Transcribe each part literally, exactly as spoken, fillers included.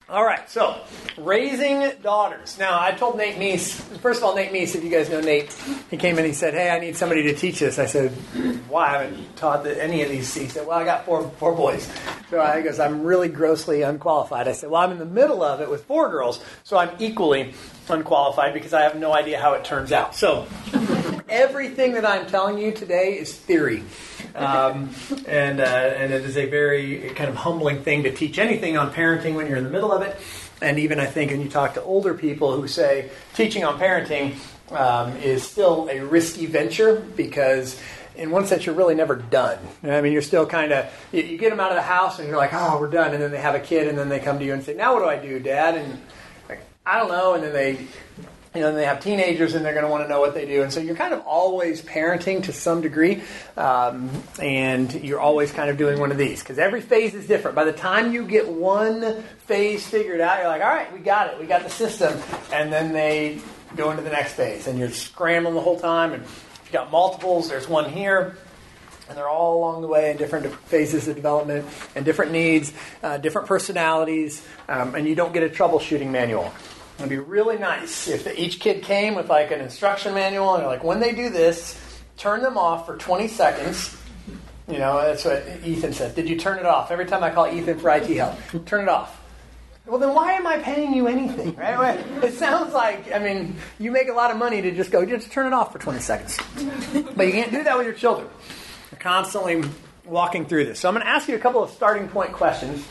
All right, so raising daughters. Now, I told Nate Meese, first of all, Nate Meese, if you guys know Nate, he came in and he said, hey, I need somebody to teach this. I said, why? I haven't taught the, any of these. He said, well, I got four four boys. So I goes, I'm really grossly unqualified. I said, well, I'm in the middle of it with four girls, so I'm equally unqualified because I have no idea how it turns out. So everything that I'm telling you today is theory. Um, and uh, and it is a very kind of humbling thing to teach anything on parenting when you're in the middle of it. And even I think when you talk to older people who say teaching on parenting um, is still a risky venture because in one sense you're really never done. I mean, you're still kind of, you, you get them out of the house and you're like, oh, we're done. And then they have a kid and then they come to you and say, now what do I do, Dad? And like, I don't know. And then they... You know, they have teenagers and they're going to want to know what they do. And so you're kind of always parenting to some degree. Um, and you're always kind of doing one of these. Because every phase is different. By the time you get one phase figured out, you're like, all right, we got it. We got the system. And then they go into the next phase. And you're scrambling the whole time. And if you've got multiples, there's one here. And they're all along the way in different phases of development and different needs, uh, different personalities. Um, and you don't get a troubleshooting manual. It would be really nice if the, each kid came with like an instruction manual and you're like, when they do this, turn them off for twenty seconds. You know, that's what Ethan says. Did you turn it off? Every time I call Ethan for I T help, turn it off. Well, then why am I paying you anything, right? It sounds like, I mean, you make a lot of money to just go, just turn it off for twenty seconds. But you can't do that with your children. You're constantly walking through this. So I'm going to ask you a couple of starting point questions.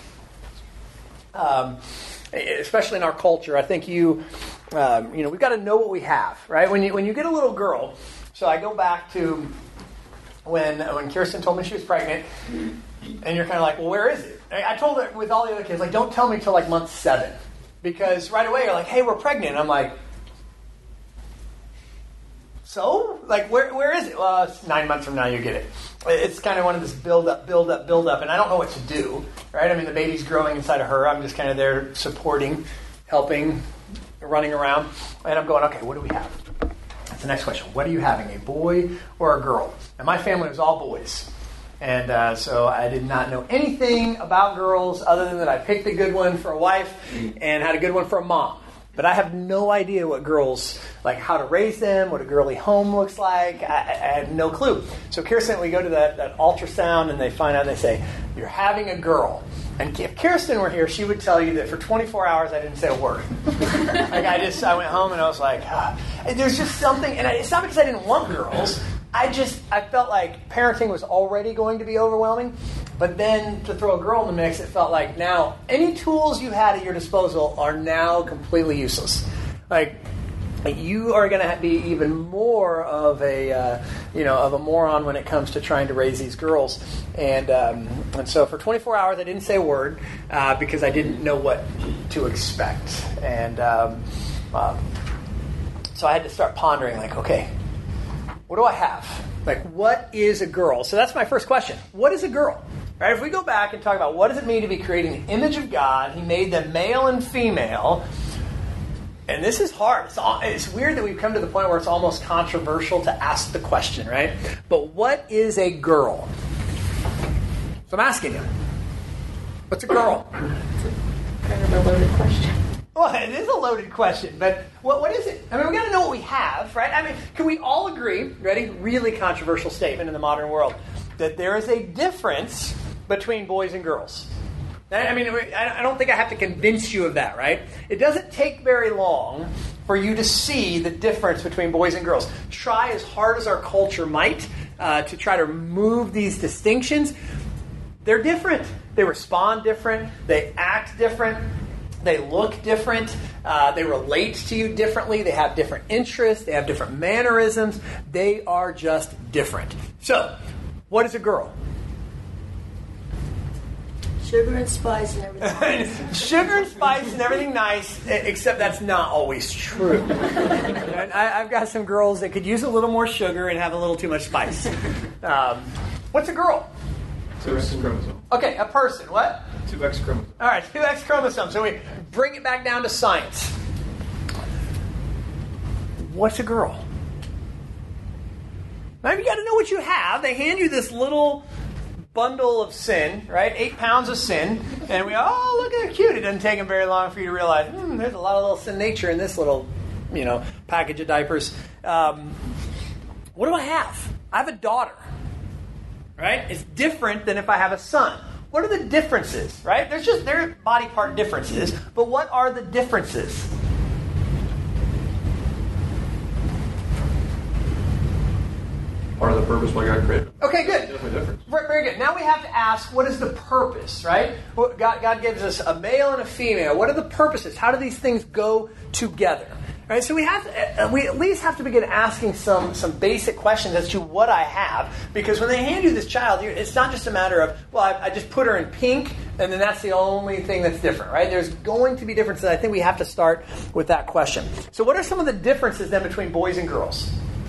Um... Especially in our culture, I think you, um, you know, we've got to know what we have, right? When you when you get a little girl, so I go back to when when Kirsten told me she was pregnant, and you're kind of like, well, where is it? I told her with all the other kids, like, don't tell me till like month seven, because right away you're like, hey, we're pregnant. And I'm like, so? Like, where where is it? Well, it's nine months from now you get it. It's kind of one of this build up, build up, build up, and I don't know what to do, right? I mean, the baby's growing inside of her. I'm just kind of there supporting, helping, running around. And I'm going, okay, what do we have? That's the next question. What are you having, a boy or a girl? And my family was all boys. And uh, so I did not know anything about girls other than that I picked a good one for a wife and had a good one for a mom. But I have no idea what girls, like how to raise them, what a girly home looks like. I, I have no clue. So Kirsten, we go to that, that ultrasound and they find out and they say, you're having a girl. And if Kirsten were here, she would tell you that for twenty-four hours I didn't say a word. Like I just, I went home and I was like, ah. And there's just something, and I, it's not because I didn't want girls. I just, I felt like parenting was already going to be overwhelming. But then to throw a girl in the mix, it felt like now any tools you had at your disposal are now completely useless. Like you are going to be even more of a, uh, you know, of a moron when it comes to trying to raise these girls. And um, and so for twenty-four hours, I didn't say a word uh, because I didn't know what to expect. And um, um, so I had to start pondering, like, okay, what do I have? Like, what is a girl? So that's my first question. What is a girl? Right? If we go back and talk about what does it mean to be created in the image of God, He made them male and female. And this is hard. It's, it's weird that we've come to the point where it's almost controversial to ask the question, right? But what is a girl? So I'm asking you. What's a girl? It's kind of a loaded question. Well, it is a loaded question, but what what is it? I mean, we got to know what we have, right? I mean, can we all agree, ready? Really controversial statement in the modern world, that there is a difference between boys and girls. I mean, I don't think I have to convince you of that, right? It doesn't take very long for you to see the difference between boys and girls. Try as hard as our culture might uh, to try to remove these distinctions. They're different. They respond different. They act different. They look different. Uh, they relate to you differently. They have different interests. They have different mannerisms. They are just different. So, what is a girl? Sugar and spice and everything. Sugar and spice and everything nice, except that's not always true. I, I've got some girls that could use a little more sugar and have a little too much spice. Um, what's a girl? Two X chromosomes. Okay, a person. What? Two X chromosomes. All right, two X chromosomes. So we bring it back down to science. What's a girl? Now you got to know what you have. They hand you this little bundle of sin, right? Eight pounds of sin, and we, oh, look at how cute. It doesn't take them very long for you to realize, hmm, there's a lot of little sin nature in this little, you know, package of diapers. Um, what do I have? I have a daughter, right? It's different than if I have a son. What are the differences, right? There's just, there are body part differences, but what are the differences? Part of the purpose why God created them. Okay, good. Definitely different. Right, very good. Now we have to ask, what is the purpose, right? What- God, God gives us a male and a female. What are the purposes? How do these things go together? Right, so we have to, uh, we at least have to begin asking some some basic questions as to what I have, because when they hand you this child, you're, it's not just a matter of, well, I, I just put her in pink, and then that's the only thing that's different, right? There's going to be differences. I think we have to start with that question. So what are some of the differences then between boys and girls?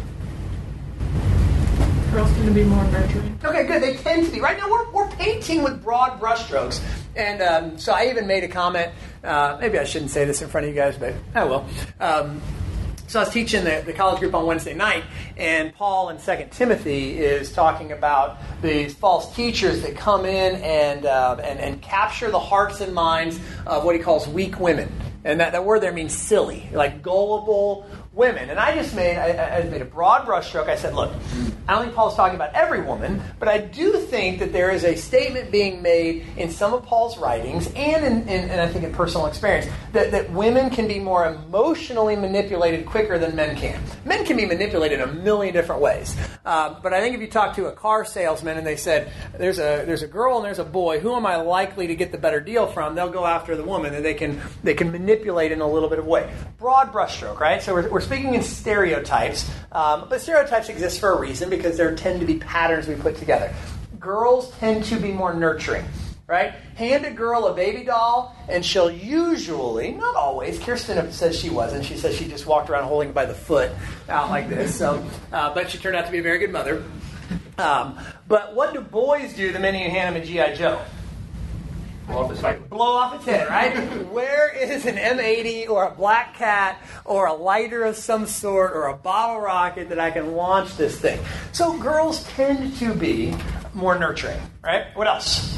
Girls tend to be more nurturing. Okay, good. They tend to be. Right now, we're, we're painting with broad brushstrokes. And um, so I even made a comment. Uh, maybe I shouldn't say this in front of you guys, but I will. Um, so I was teaching the, the college group on Wednesday night, and Paul in Second Timothy is talking about these false teachers that come in and, uh, and, and capture the hearts and minds of what he calls weak women. And that, that word there means silly, like gullible women. And I just made I, I made a broad brushstroke. I said, look, I don't think Paul's talking about every woman, but I do think that there is a statement being made in some of Paul's writings and in, in and I think in personal experience that, that women can be more emotionally manipulated quicker than men can. Men can be manipulated in a million different ways. Um, but I think if you talk to a car salesman and they said, there's a there's a girl and there's a boy, who am I likely to get the better deal from? They'll go after the woman, and they can they can manipulate in a little bit of way. Broad brushstroke, right? So we're, we're speaking in stereotypes, um, but stereotypes exist for a reason because there tend to be patterns we put together. Girls tend to be more nurturing, right? Hand a girl a baby doll, and she'll usually, not always, Kirsten says she wasn't. She says she just walked around holding it by the foot out like this. So, uh, but she turned out to be a very good mother. Um, but what do boys do the minute you hand them a G I. Joe? Blow off his head. Blow off its head, right? Where is an M eighty or a Black Cat or a lighter of some sort or a bottle rocket that I can launch this thing? So girls tend to be more nurturing, right? What else?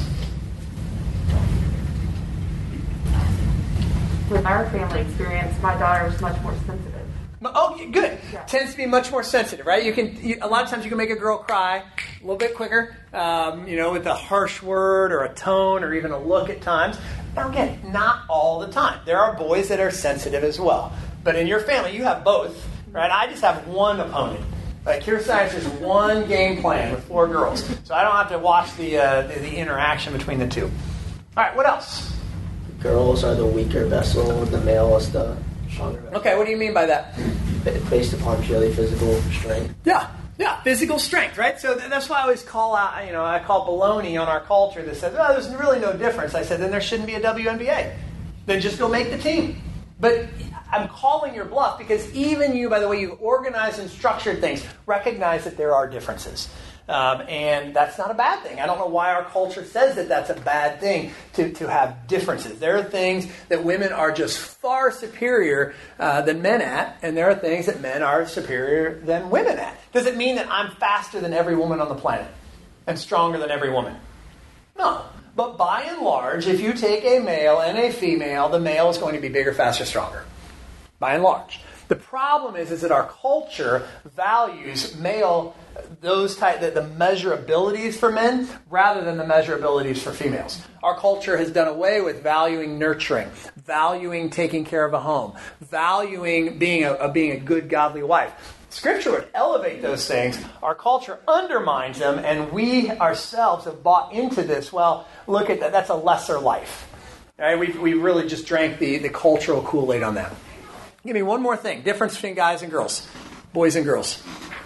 With our family experience, my daughter is much more sensitive. Oh, good. Yeah. Tends to be much more sensitive, right? You can you, a lot of times you can make a girl cry a little bit quicker, um, you know, with a harsh word or a tone or even a look at times. Now again, not all the time. There are boys that are sensitive as well. But in your family, you have both, right? I just have one opponent. Like Cure Science is one game plan with four girls, so I don't have to watch the uh, the, the interaction between the two. All right, what else? Girls are the weaker vessel, the male is the stronger vessel. Okay, what do you mean by that? Based upon purely physical strength. Yeah, yeah, physical strength, right? So th- that's why I always call out, you know, I call baloney on our culture that says, oh, there's really no difference. I said, then there shouldn't be a W N B A. Then just go make the team. But I'm calling your bluff because even you, by the way you've organized and structured things, recognize that there are differences. Um, and that's not a bad thing. I don't know why our culture says that that's a bad thing to, to have differences. There are things that women are just far superior uh, than men at, and there are things that men are superior than women at. Does it mean that I'm faster than every woman on the planet and stronger than every woman? No. But by and large, if you take a male and a female, the male is going to be bigger, faster, stronger. By and large. The problem is, is that our culture values male, those type, the, the measurabilities for men rather than the measurabilities for females. Our culture has done away with valuing nurturing, valuing taking care of a home, valuing being a, a being a good, godly wife. Scripture would elevate those things. Our culture undermines them, and we ourselves have bought into this. Well, look at that. That's a lesser life. All right, we we really just drank the, the cultural Kool-Aid on that. Give me one more thing. Difference between guys and girls. Boys and girls.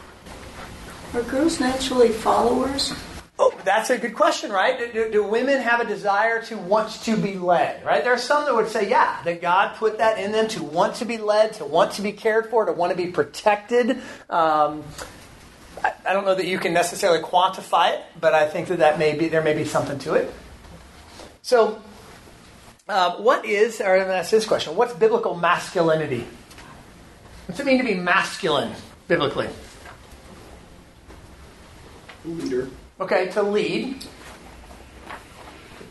Are girls naturally followers? Oh, that's a good question, right? Do, do women have a desire to want to be led, right? There are some that would say, yeah, that God put that in them to want to be led, to want to be cared for, to want to be protected. Um, I, I don't know that you can necessarily quantify it, but I think that, that may be, there may be something to it. So, uh, what is, or I'm going to ask this question, what's biblical masculinity? What's it mean to be masculine, biblically? Leader. Okay, to lead.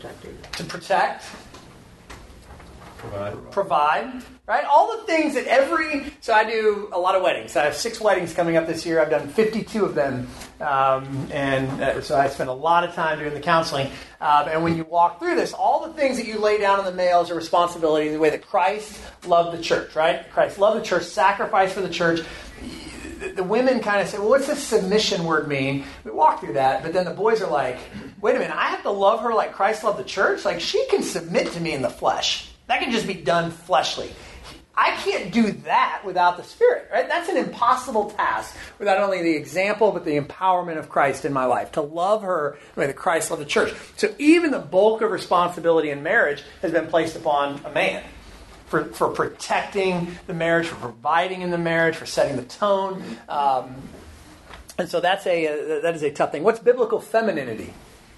Protector. To protect, Provide. provide, right? All the things that every, so I do a lot of weddings. I have six weddings coming up this year. I've done fifty-two of them. Um, and uh, so I spend a lot of time doing the counseling. Um, and when you walk through this, all the things that you lay down on the male as a responsibility, the way that Christ loved the church, right? Christ loved the church, sacrificed for the church. The women kind of say, well, what's this submission word mean? We walk through that, but then the boys are like, wait a minute, I have to love her like Christ loved the church? Like, she can submit to me in the flesh. That can just be done fleshly. I can't do that without the Spirit, right? That's an impossible task without only the example, but the empowerment of Christ in my life. To love her the way that Christ loved the church. So even the bulk of responsibility in marriage has been placed upon a man. For, for protecting the marriage, for providing in the marriage, for setting the tone. Um, and so that's a, uh, that is a tough thing. What's biblical femininity?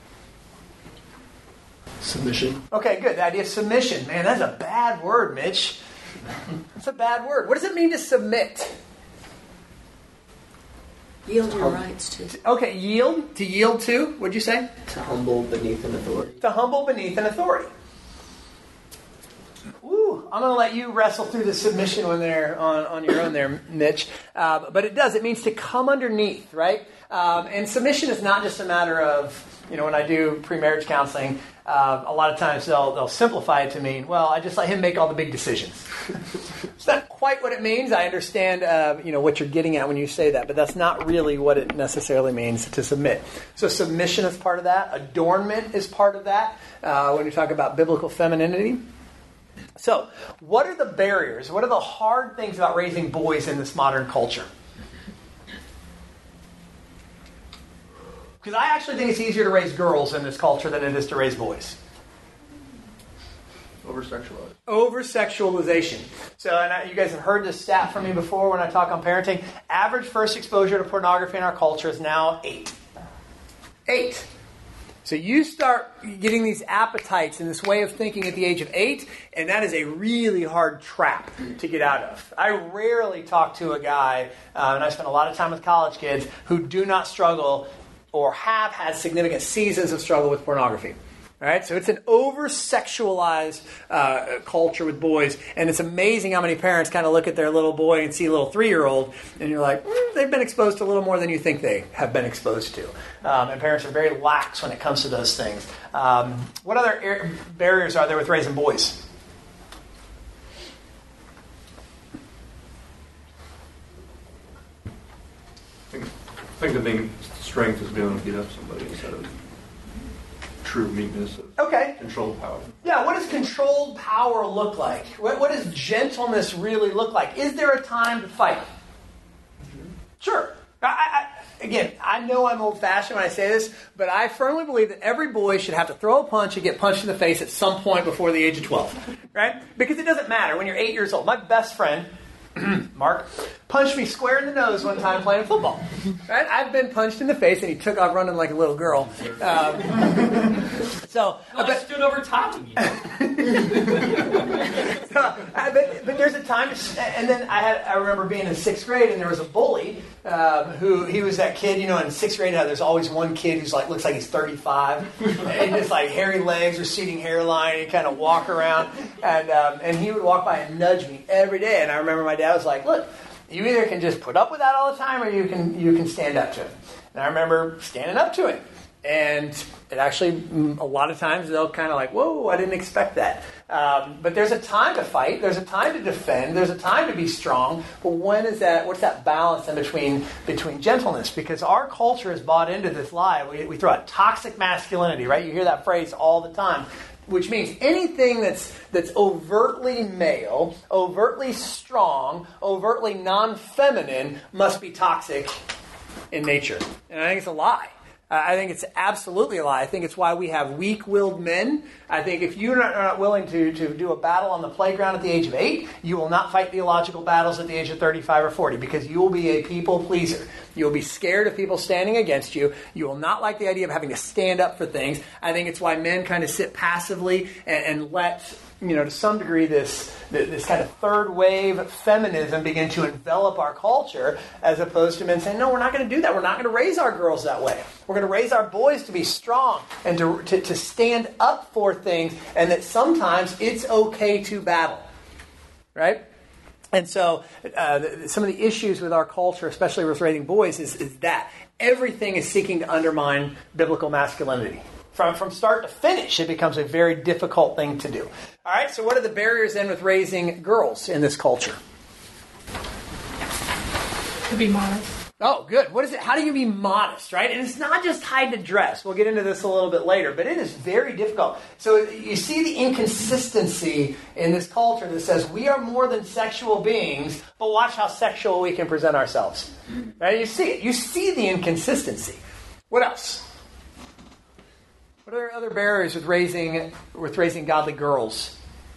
Submission. Okay, good. The idea of submission. Man, that's a bad word, Mitch. That's a bad word. What does it mean to submit? Yield your rights to. Okay, yield. To yield to? What'd you say? To humble beneath an authority. To humble beneath an authority. Ooh, I'm going to let you wrestle through the submission one there on, on your own there, Mitch. Uh, but it does. It means to come underneath, right? Um, and submission is not just a matter of, you know, when I do pre-marriage counseling, uh, a lot of times they'll they'll simplify it to mean, well, I just let him make all the big decisions. It's not quite what it means. I understand, uh, you know, what you're getting at when you say that, but that's not really what it necessarily means to submit. So submission is part of that. Adornment is part of that. Uh, when you talk about biblical femininity. So, what are the barriers? What are the hard things about raising boys in this modern culture? Because I actually think it's easier to raise girls in this culture than it is to raise boys. Over-sexualized. Over-sexualization. So, and I, you guys have heard this stat from me before when I talk on parenting. Average first exposure to pornography in our culture is now eight. Eight. So you start getting these appetites and this way of thinking at the age of eight, and that is a really hard trap to get out of. I rarely talk to a guy, uh, and I spend a lot of time with college kids, who do not struggle or have had significant seasons of struggle with pornography. All right, so it's an over-sexualized uh, culture with boys, and it's amazing how many parents kind of look at their little boy and see a little three-year-old, and you're like, mm, they've been exposed to a little more than you think they have been exposed to. Um, and parents are very lax when it comes to those things. Um, what other er- barriers are there with raising boys? I think, I think the main strength is being able to beat up somebody instead of true meekness of Okay. controlled power. Yeah, what does controlled power look like? What, what does gentleness really look like? Is there a time to fight? Sure. I, I, again, I know I'm old-fashioned when I say this, but I firmly believe that every boy should have to throw a punch and get punched in the face at some point before the age of twelve, right? Because it doesn't matter when you're eight years old. My best friend, Mark, punched me square in the nose one time playing football. Right? I've been punched in the face, and he took off running like a little girl. Um, so, No, I but, stood over top of you. so, uh, but, but there's a time, to, and then I had I remember being in sixth grade, and there was a bully um, who he was that kid, you know, in sixth grade. Now there's always one kid who's like looks like he's thirty-five, and just like hairy legs, receding hairline, and kind of walk around, and um, and he would walk by and nudge me every day, and I remember my dad was like, "Look, you either can just put up with that all the time, or you can you can stand up to it." And I remember standing up to it. And it actually, a lot of times, they'll kind of like, whoa, I didn't expect that. Um, but there's a time to fight. There's a time to defend. There's a time to be strong. But when is that, what's that balance in between between gentleness? Because our culture has bought into this lie. We, we throw out toxic masculinity, right? You hear that phrase all the time. Which means anything that's that's overtly male, overtly strong, overtly non-feminine must be toxic in nature. And I think it's a lie. I think it's absolutely a lie. I think it's why we have weak-willed men. I think if you're not, are not willing to, to do a battle on the playground at the age of eight, you will not fight theological battles at the age of thirty-five or forty because you will be a people pleaser. You will be scared of people standing against you. You will not like the idea of having to stand up for things. I think it's why men kind of sit passively and, and let you know, to some degree, this this kind of third wave feminism begin to envelop our culture, as opposed to men saying, no, we're not going to do that. We're not going to raise our girls that way. We're going to raise our boys to be strong and to, to, to stand up for things, and that sometimes it's okay to battle, right? And so uh, some of the issues with our culture, especially with raising boys, is, is that everything is seeking to undermine biblical masculinity. From from start to finish, it becomes a very difficult thing to do. All right, so what are the barriers then with raising girls in this culture? To be modest. Oh, good. What is it? How do you be modest, right? And it's not just tied to dress. We'll get into this a little bit later, but it is very difficult. So you see the inconsistency in this culture that says we are more than sexual beings, but watch how sexual we can present ourselves. Right? You see it. You see the inconsistency. What else? What are other barriers with raising with raising godly girls?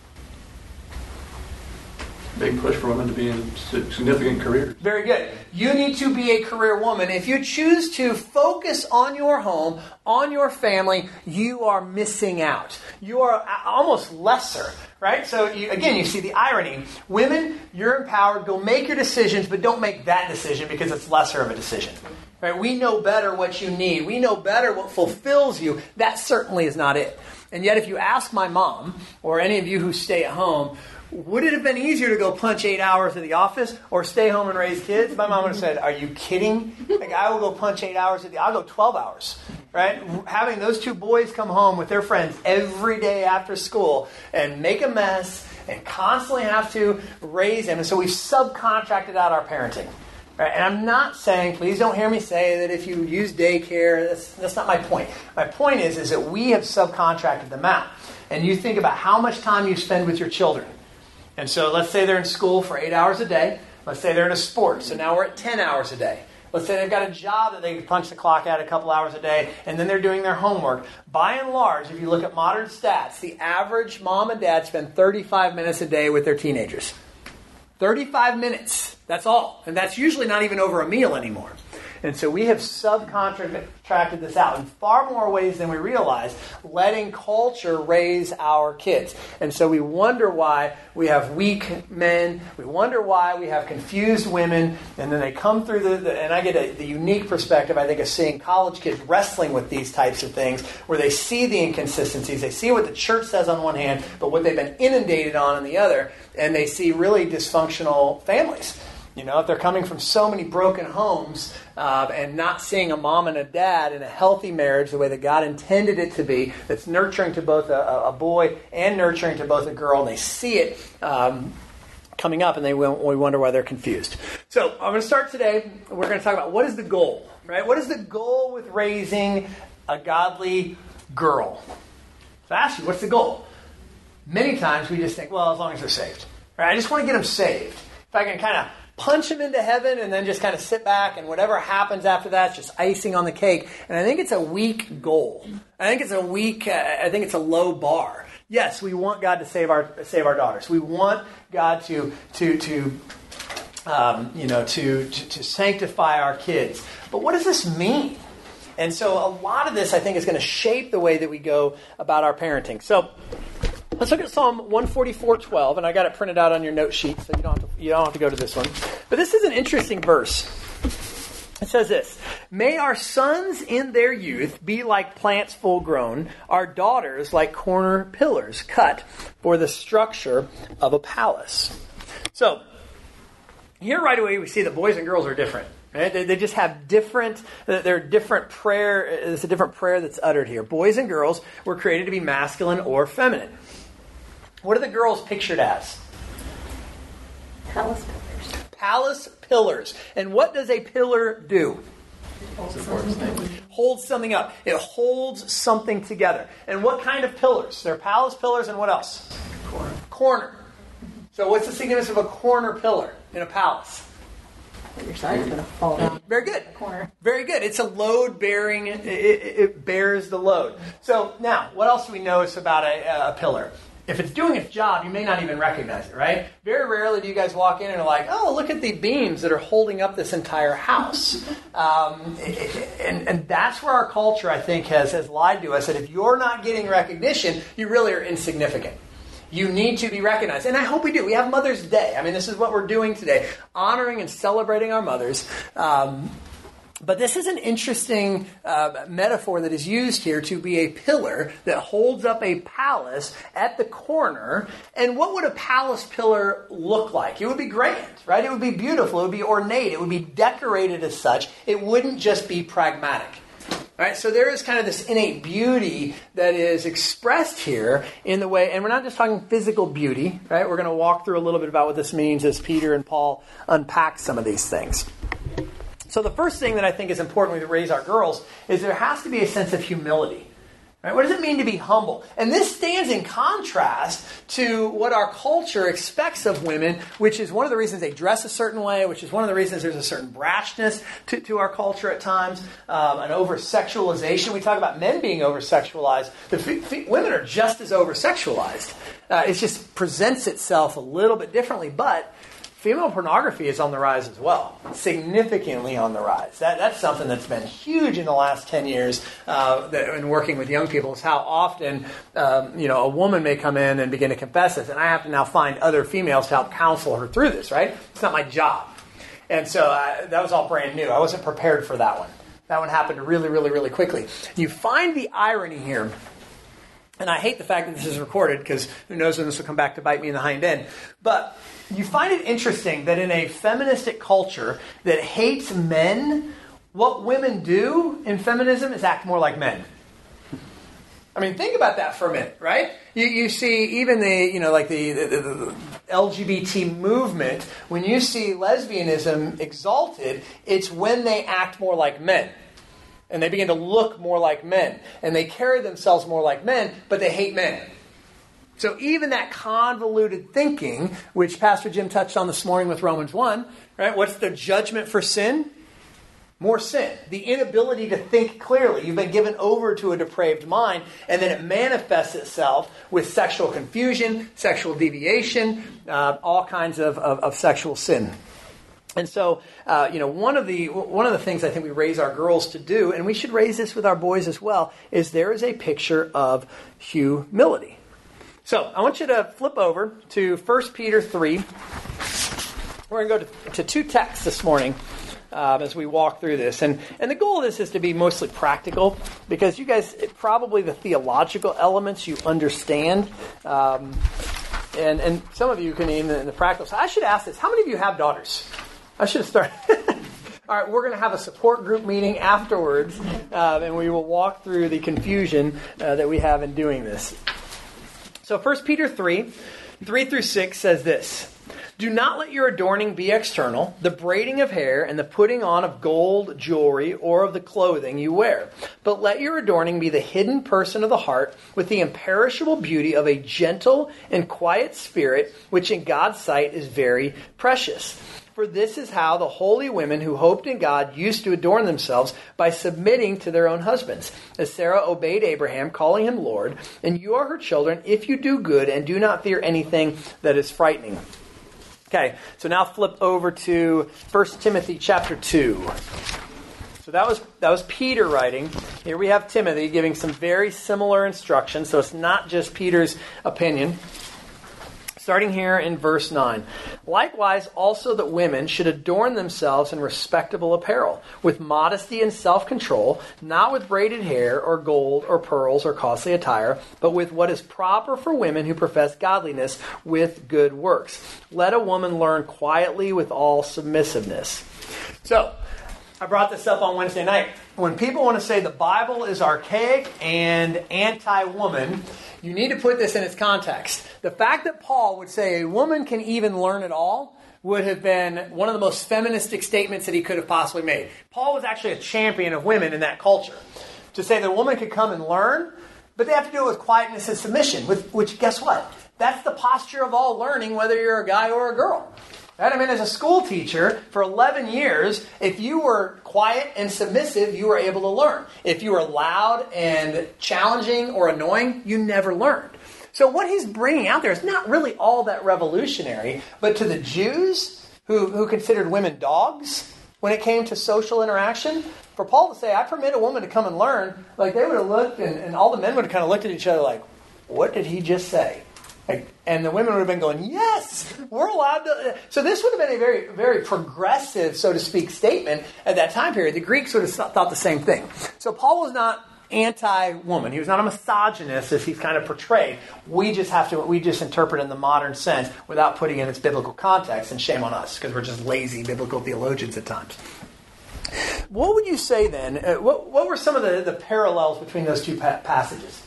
Big push for women to be in significant careers. Very good. You need to be a career woman. If you choose to focus on your home, on your family, you are missing out. You are almost lesser, right? So you, again, you see the irony. Women, you're empowered. Go make your decisions, but don't make that decision because it's lesser of a decision. Right? We know better what you need. We know better what fulfills you. That certainly is not it. And yet if you ask my mom, or any of you who stay at home, would it have been easier to go punch eight hours at the office or stay home and raise kids? My mom would have said, are you kidding? Like, I will go punch eight hours at the, I'll go twelve hours, right? Having those two boys come home with their friends every day after school and make a mess and constantly have to raise them. And so we've subcontracted out our parenting. Right? And I'm not saying, please don't hear me say that if you use daycare, that's, that's not my point. My point is, is that we have subcontracted them out. And you think about how much time you spend with your children. And so let's say they're in school for eight hours a day. Let's say they're in a sport. So now we're at ten hours a day. Let's say they've got a job that they can punch the clock at a couple hours a day, and then they're doing their homework. By and large, if you look at modern stats, the average mom and dad spend thirty-five minutes a day with their teenagers. thirty-five minutes. That's all. And that's usually not even over a meal anymore. And so we have subcontracted this out in far more ways than we realize, letting culture raise our kids. And so we wonder why we have weak men. We wonder why we have confused women. And then they come through the, the and I get a, the unique perspective, I think, of seeing college kids wrestling with these types of things, where they see the inconsistencies. They see what the church says on one hand, but what they've been inundated on on the other. And they see really dysfunctional families. You know, if they're coming from so many broken homes uh, and not seeing a mom and a dad in a healthy marriage the way that God intended it to be, that's nurturing to both a, a boy and nurturing to both a girl, and they see it um, coming up, and they we wonder why they're confused. So I'm going to start today. We're going to talk about what is the goal, right? What is the goal with raising a godly girl? So I ask you, what's the goal? Many times we just think, well, as long as they're saved. Right? I just want to get them saved. If I can kind of punch them into heaven and then just kind of sit back, and whatever happens after that's just icing on the cake. And I think it's a weak goal. I think it's a weak, uh, I think it's a low bar. Yes, we want God to save our save our daughters. We want God to to to um, you know to, to to sanctify our kids. But what does this mean? And so a lot of this, I think, is going to shape the way that we go about our parenting. So let's look at Psalm one forty-four twelve, and I got it printed out on your note sheet, so you don't have to, you don't have to go to this one. But this is an interesting verse. It says this: "May our sons in their youth be like plants full grown, our daughters like corner pillars cut for the structure of a palace." So here right away we see that boys and girls are different. Right? They, they just have different, they're different prayer, it's a different prayer that's uttered here. Boys and girls were created to be masculine or feminine. What are the girls pictured as? Palace pillars. Palace pillars. And what does a pillar do? Holds something. Holds something up. It holds something together. And what kind of pillars? They're palace pillars, and what else? Corner. Corner. So what's the significance of a corner pillar in a palace? Your side's going to fall down. Very good. Corner. Very good. It's a load bearing, it, it, it bears the load. So now, what else do we notice about a, a pillar? If it's doing its job, you may not even recognize it, right? Very rarely do you guys walk in and are like, oh, look at the beams that are holding up this entire house. Um, and, and that's where our culture, I think, has, has lied to us, that if you're not getting recognition, you really are insignificant. You need to be recognized. And I hope we do. We have Mother's Day. I mean, this is what we're doing today, honoring and celebrating our mothers. Um, but this is an interesting uh, metaphor that is used here to be a pillar that holds up a palace at the corner. And what would a palace pillar look like? It would be grand, right? It would be beautiful. It would be ornate. It would be decorated as such. It wouldn't just be pragmatic. All right, so there is kind of this innate beauty that is expressed here in the way, and we're not just talking physical beauty, right? We're going to walk through a little bit about what this means as Peter and Paul unpack some of these things. So the first thing that I think is important when we raise our girls is there has to be a sense of humility. Right? What does it mean to be humble? And this stands in contrast to what our culture expects of women, which is one of the reasons they dress a certain way, which is one of the reasons there's a certain brashness to, to our culture at times, um, an over-sexualization. We talk about men being over-sexualized. The f- f- women are just as over-sexualized. Uh, it just presents itself a little bit differently, but female pornography is on the rise as well, significantly on the rise. That, that's something that's been huge in the last ten years uh, that, in working with young people, is how often um, you know a woman may come in and begin to confess this, and I have to now find other females to help counsel her through this, right? It's not my job. And so uh, that was all brand new. I wasn't prepared for that one. That one happened really, really, really quickly. You find the irony here. And I hate the fact that this is recorded because who knows when this will come back to bite me in the hind end. But you find it interesting that in a feministic culture that hates men, what women do in feminism is act more like men. I mean, think about that for a minute, right? You, you see even the, you know, like the, the, the, the L G B T movement, when you see lesbianism exalted, it's when they act more like men. And they begin to look more like men. And they carry themselves more like men, but they hate men. So even that convoluted thinking, which Pastor Jim touched on this morning with Romans one, right? What's the judgment for sin? More sin. The inability to think clearly. You've been given over to a depraved mind, and then it manifests itself with sexual confusion, sexual deviation, uh, all kinds of, of, of sexual sin. And so, uh, you know, one of the one of the things I think we raise our girls to do, and we should raise this with our boys as well, is there is a picture of humility. So I want you to flip over to First Peter three. We're going to go to, to two texts this morning um, as we walk through this. And, and the goal of this is to be mostly practical, because you guys, probably the theological elements you understand. Um, and, and some of you can even in the practical. So I should ask this. How many of you have daughters? I should have started. All right, we're going to have a support group meeting afterwards, uh, and we will walk through the confusion uh, that we have in doing this. So First Peter three, three through six says this: "Do not let your adorning be external, the braiding of hair and the putting on of gold jewelry or of the clothing you wear. But let your adorning be the hidden person of the heart with the imperishable beauty of a gentle and quiet spirit, which in God's sight is very precious. For this is how the holy women who hoped in God used to adorn themselves, by submitting to their own husbands. As Sarah obeyed Abraham, calling him Lord, and you are her children if you do good and do not fear anything that is frightening." Okay, so now flip over to First Timothy chapter two. So that was that was Peter writing. Here we have Timothy giving some very similar instructions, so it's not just Peter's opinion. Starting here in verse nine. "Likewise also that women should adorn themselves in respectable apparel, with modesty and self-control, not with braided hair or gold or pearls or costly attire, but with what is proper for women who profess godliness with good works. Let a woman learn quietly with all submissiveness." So, I brought this up on Wednesday night. When people want to say the Bible is archaic and anti-woman, you need to put this in its context. The fact that Paul would say a woman can even learn it all would have been one of the most feministic statements that he could have possibly made. Paul was actually a champion of women in that culture. To say that a woman could come and learn, but they have to do it with quietness and submission, with, which, guess what? That's the posture of all learning, whether you're a guy or a girl. Right? I mean, as a school teacher, for eleven years, if you were quiet and submissive, you were able to learn. If you were loud and challenging or annoying, you never learned. So what he's bringing out there is not really all that revolutionary, but to the Jews who, who considered women dogs when it came to social interaction, for Paul to say, I permit a woman to come and learn, like they would have looked, and, and all the men would have kind of looked at each other like, what did he just say? Like, and the women would have been going, yes, we're allowed to. So this would have been a very, very progressive, so to speak, statement at that time period. The Greeks would have thought the same thing. So Paul was not anti-woman. He was not a misogynist as he's kind of portrayed. We just have to, we just interpret in the modern sense without putting in its biblical context, and shame on us because we're just lazy biblical theologians at times. What would you say then? Uh, what, what were some of the, the parallels between those two pa- passages?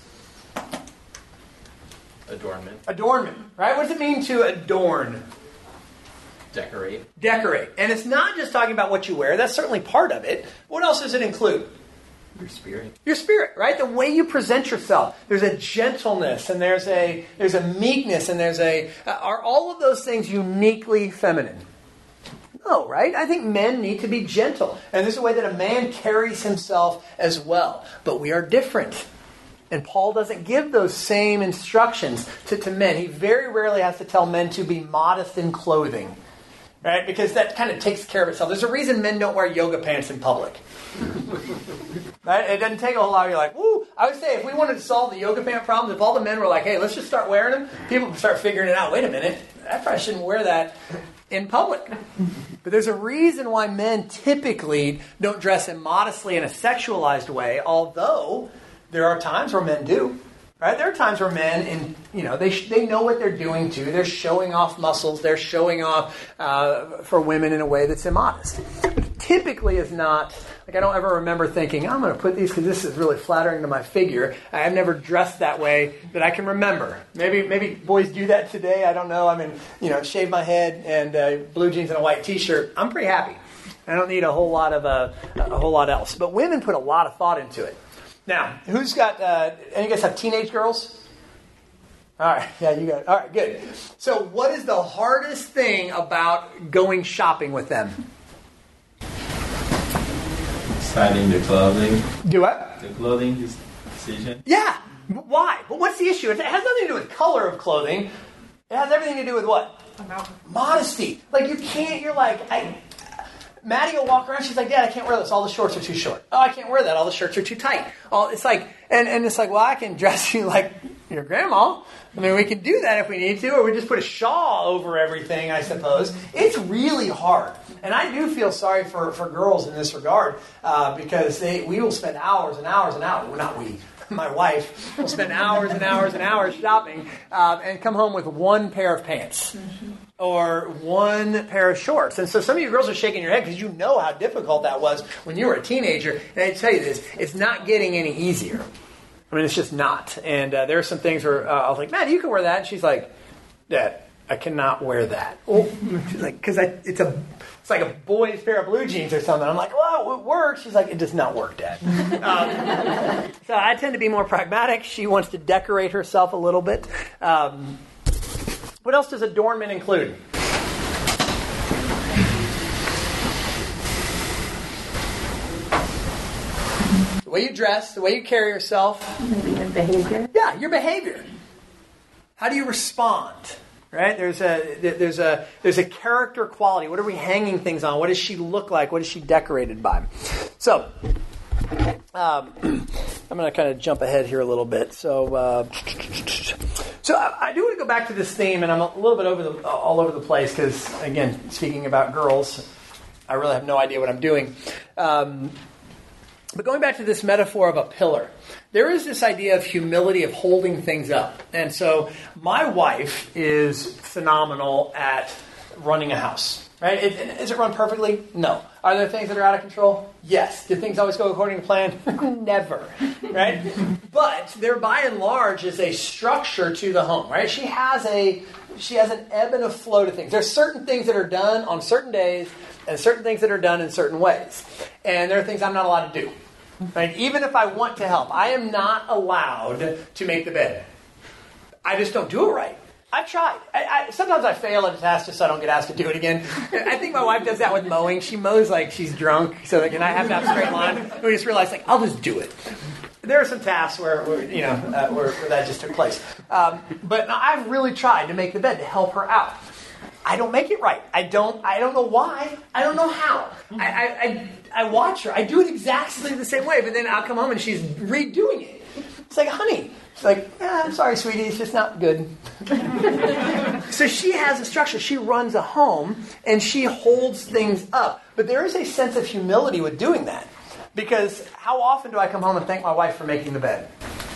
Adornment. Adornment, right? What does it mean to adorn? Decorate. Decorate. And it's not just talking about what you wear. That's certainly part of it. What else does it include? Your spirit. Your spirit, right? The way you present yourself. There's a gentleness and there's a there's a meekness and there's a... Uh, are all of those things uniquely feminine? No, right? I think men need to be gentle. And there's a way that a man carries himself as well. But we are different. And Paul doesn't give those same instructions to, to men. He very rarely has to tell men to be modest in clothing. Right? Because that kind of takes care of itself. There's a reason men don't wear yoga pants in public. Right? It doesn't take a whole lot. You're like, woo. I would say if we wanted to solve the yoga pant problem, if all the men were like, hey, let's just start wearing them, people would start figuring it out. Wait a minute. I probably shouldn't wear that in public. But there's a reason why men typically don't dress immodestly in a sexualized way, although there are times where men do. Right? There are times where men, in, you know, they sh- they know what they're doing too. They're showing off muscles. They're showing off uh, for women in a way that's immodest. But it typically is not, like I don't ever remember thinking, I'm going to put these because this is really flattering to my figure. I've never dressed that way that I can remember. Maybe maybe boys do that today. I don't know. I mean, you know, shave my head and uh, blue jeans and a white t-shirt. I'm pretty happy. I don't need a whole lot of uh, a whole lot else. But women put a lot of thought into it. Now, who's got, uh, any of you guys have teenage girls? All right, yeah, you got it. All right, good. So what is the hardest thing about going shopping with them? Deciding the clothing. Do what? The clothing is decision. Yeah. Why? But what's the issue? It has nothing to do with color of clothing. It has everything to do with what? Modesty. Like you can't, you're like, I... Maddie will walk around. She's like, Dad, I can't wear this. All the shorts are too short. Oh, I can't wear that. All the shirts are too tight. Oh, it's like, and, and it's like, well, I can dress you like your grandma. I mean, we can do that if we need to, or we just put a shawl over everything, I suppose. It's really hard. And I do feel sorry for, for girls in this regard uh, because they we will spend hours and hours and hours. Well, not we. My wife will spend hours and hours and hours shopping uh, and come home with one pair of pants. Mm-hmm. Or one pair of shorts. And so some of you girls are shaking your head because you know how difficult that was when you were a teenager. And I tell you this, it's not getting any easier. I mean, it's just not. And uh, there are some things where uh, I was like, Matt, you can wear that. And she's like, Dad, I cannot wear that. Oh, she's like, because it's a, it's like a boy's pair of blue jeans or something. I'm like, well, it works. She's like, it does not work, Dad. um, so I tend to be more pragmatic. She wants to decorate herself a little bit. Um, What else does adornment include? The way you dress, the way you carry yourself. Maybe your behavior. Yeah, your behavior. How do you respond? Right? There's a there's a there's a character quality. What are we hanging things on? What does she look like? What is she decorated by? So, um, I'm going to kind of jump ahead here a little bit. So. Uh, So I, I do want to go back to this theme, and I'm a little bit over the, all over the place because, again, speaking about girls, I really have no idea what I'm doing. Um, but going back to this metaphor of a pillar, there is this idea of humility, of holding things up. And so my wife is phenomenal at running a house. Right? It, is it run perfectly? No. Are there things that are out of control? Yes. Do things always go according to plan? Never. Right? But there, by and large, is a structure to the home. Right? She has a she has an ebb and a flow to things. There's certain things that are done on certain days, and certain things that are done in certain ways. And there are things I'm not allowed to do. Right? Even if I want to help, I am not allowed to make the bed. I just don't do it right. I've tried. I, I, sometimes I fail at a task just so I don't get asked to do it again. I think my wife does that with mowing. She mows like she's drunk, so like, and I have to have a straight line. And we just realized, like, I'll just do it. There are some tasks where, where you know, uh, where, where that just took place. Um, but I've really tried to make the bed to help her out. I don't make it right. I don't. I don't know why. I don't know how. I, I, I, I watch her. I do it exactly the same way, but then I'll come home and she's redoing it. It's like, honey. It's like, yeah, I'm sorry, sweetie, it's just not good. So she has a structure. She runs a home, and she holds things up. But there is a sense of humility with doing that. Because how often do I come home and thank my wife for making the bed?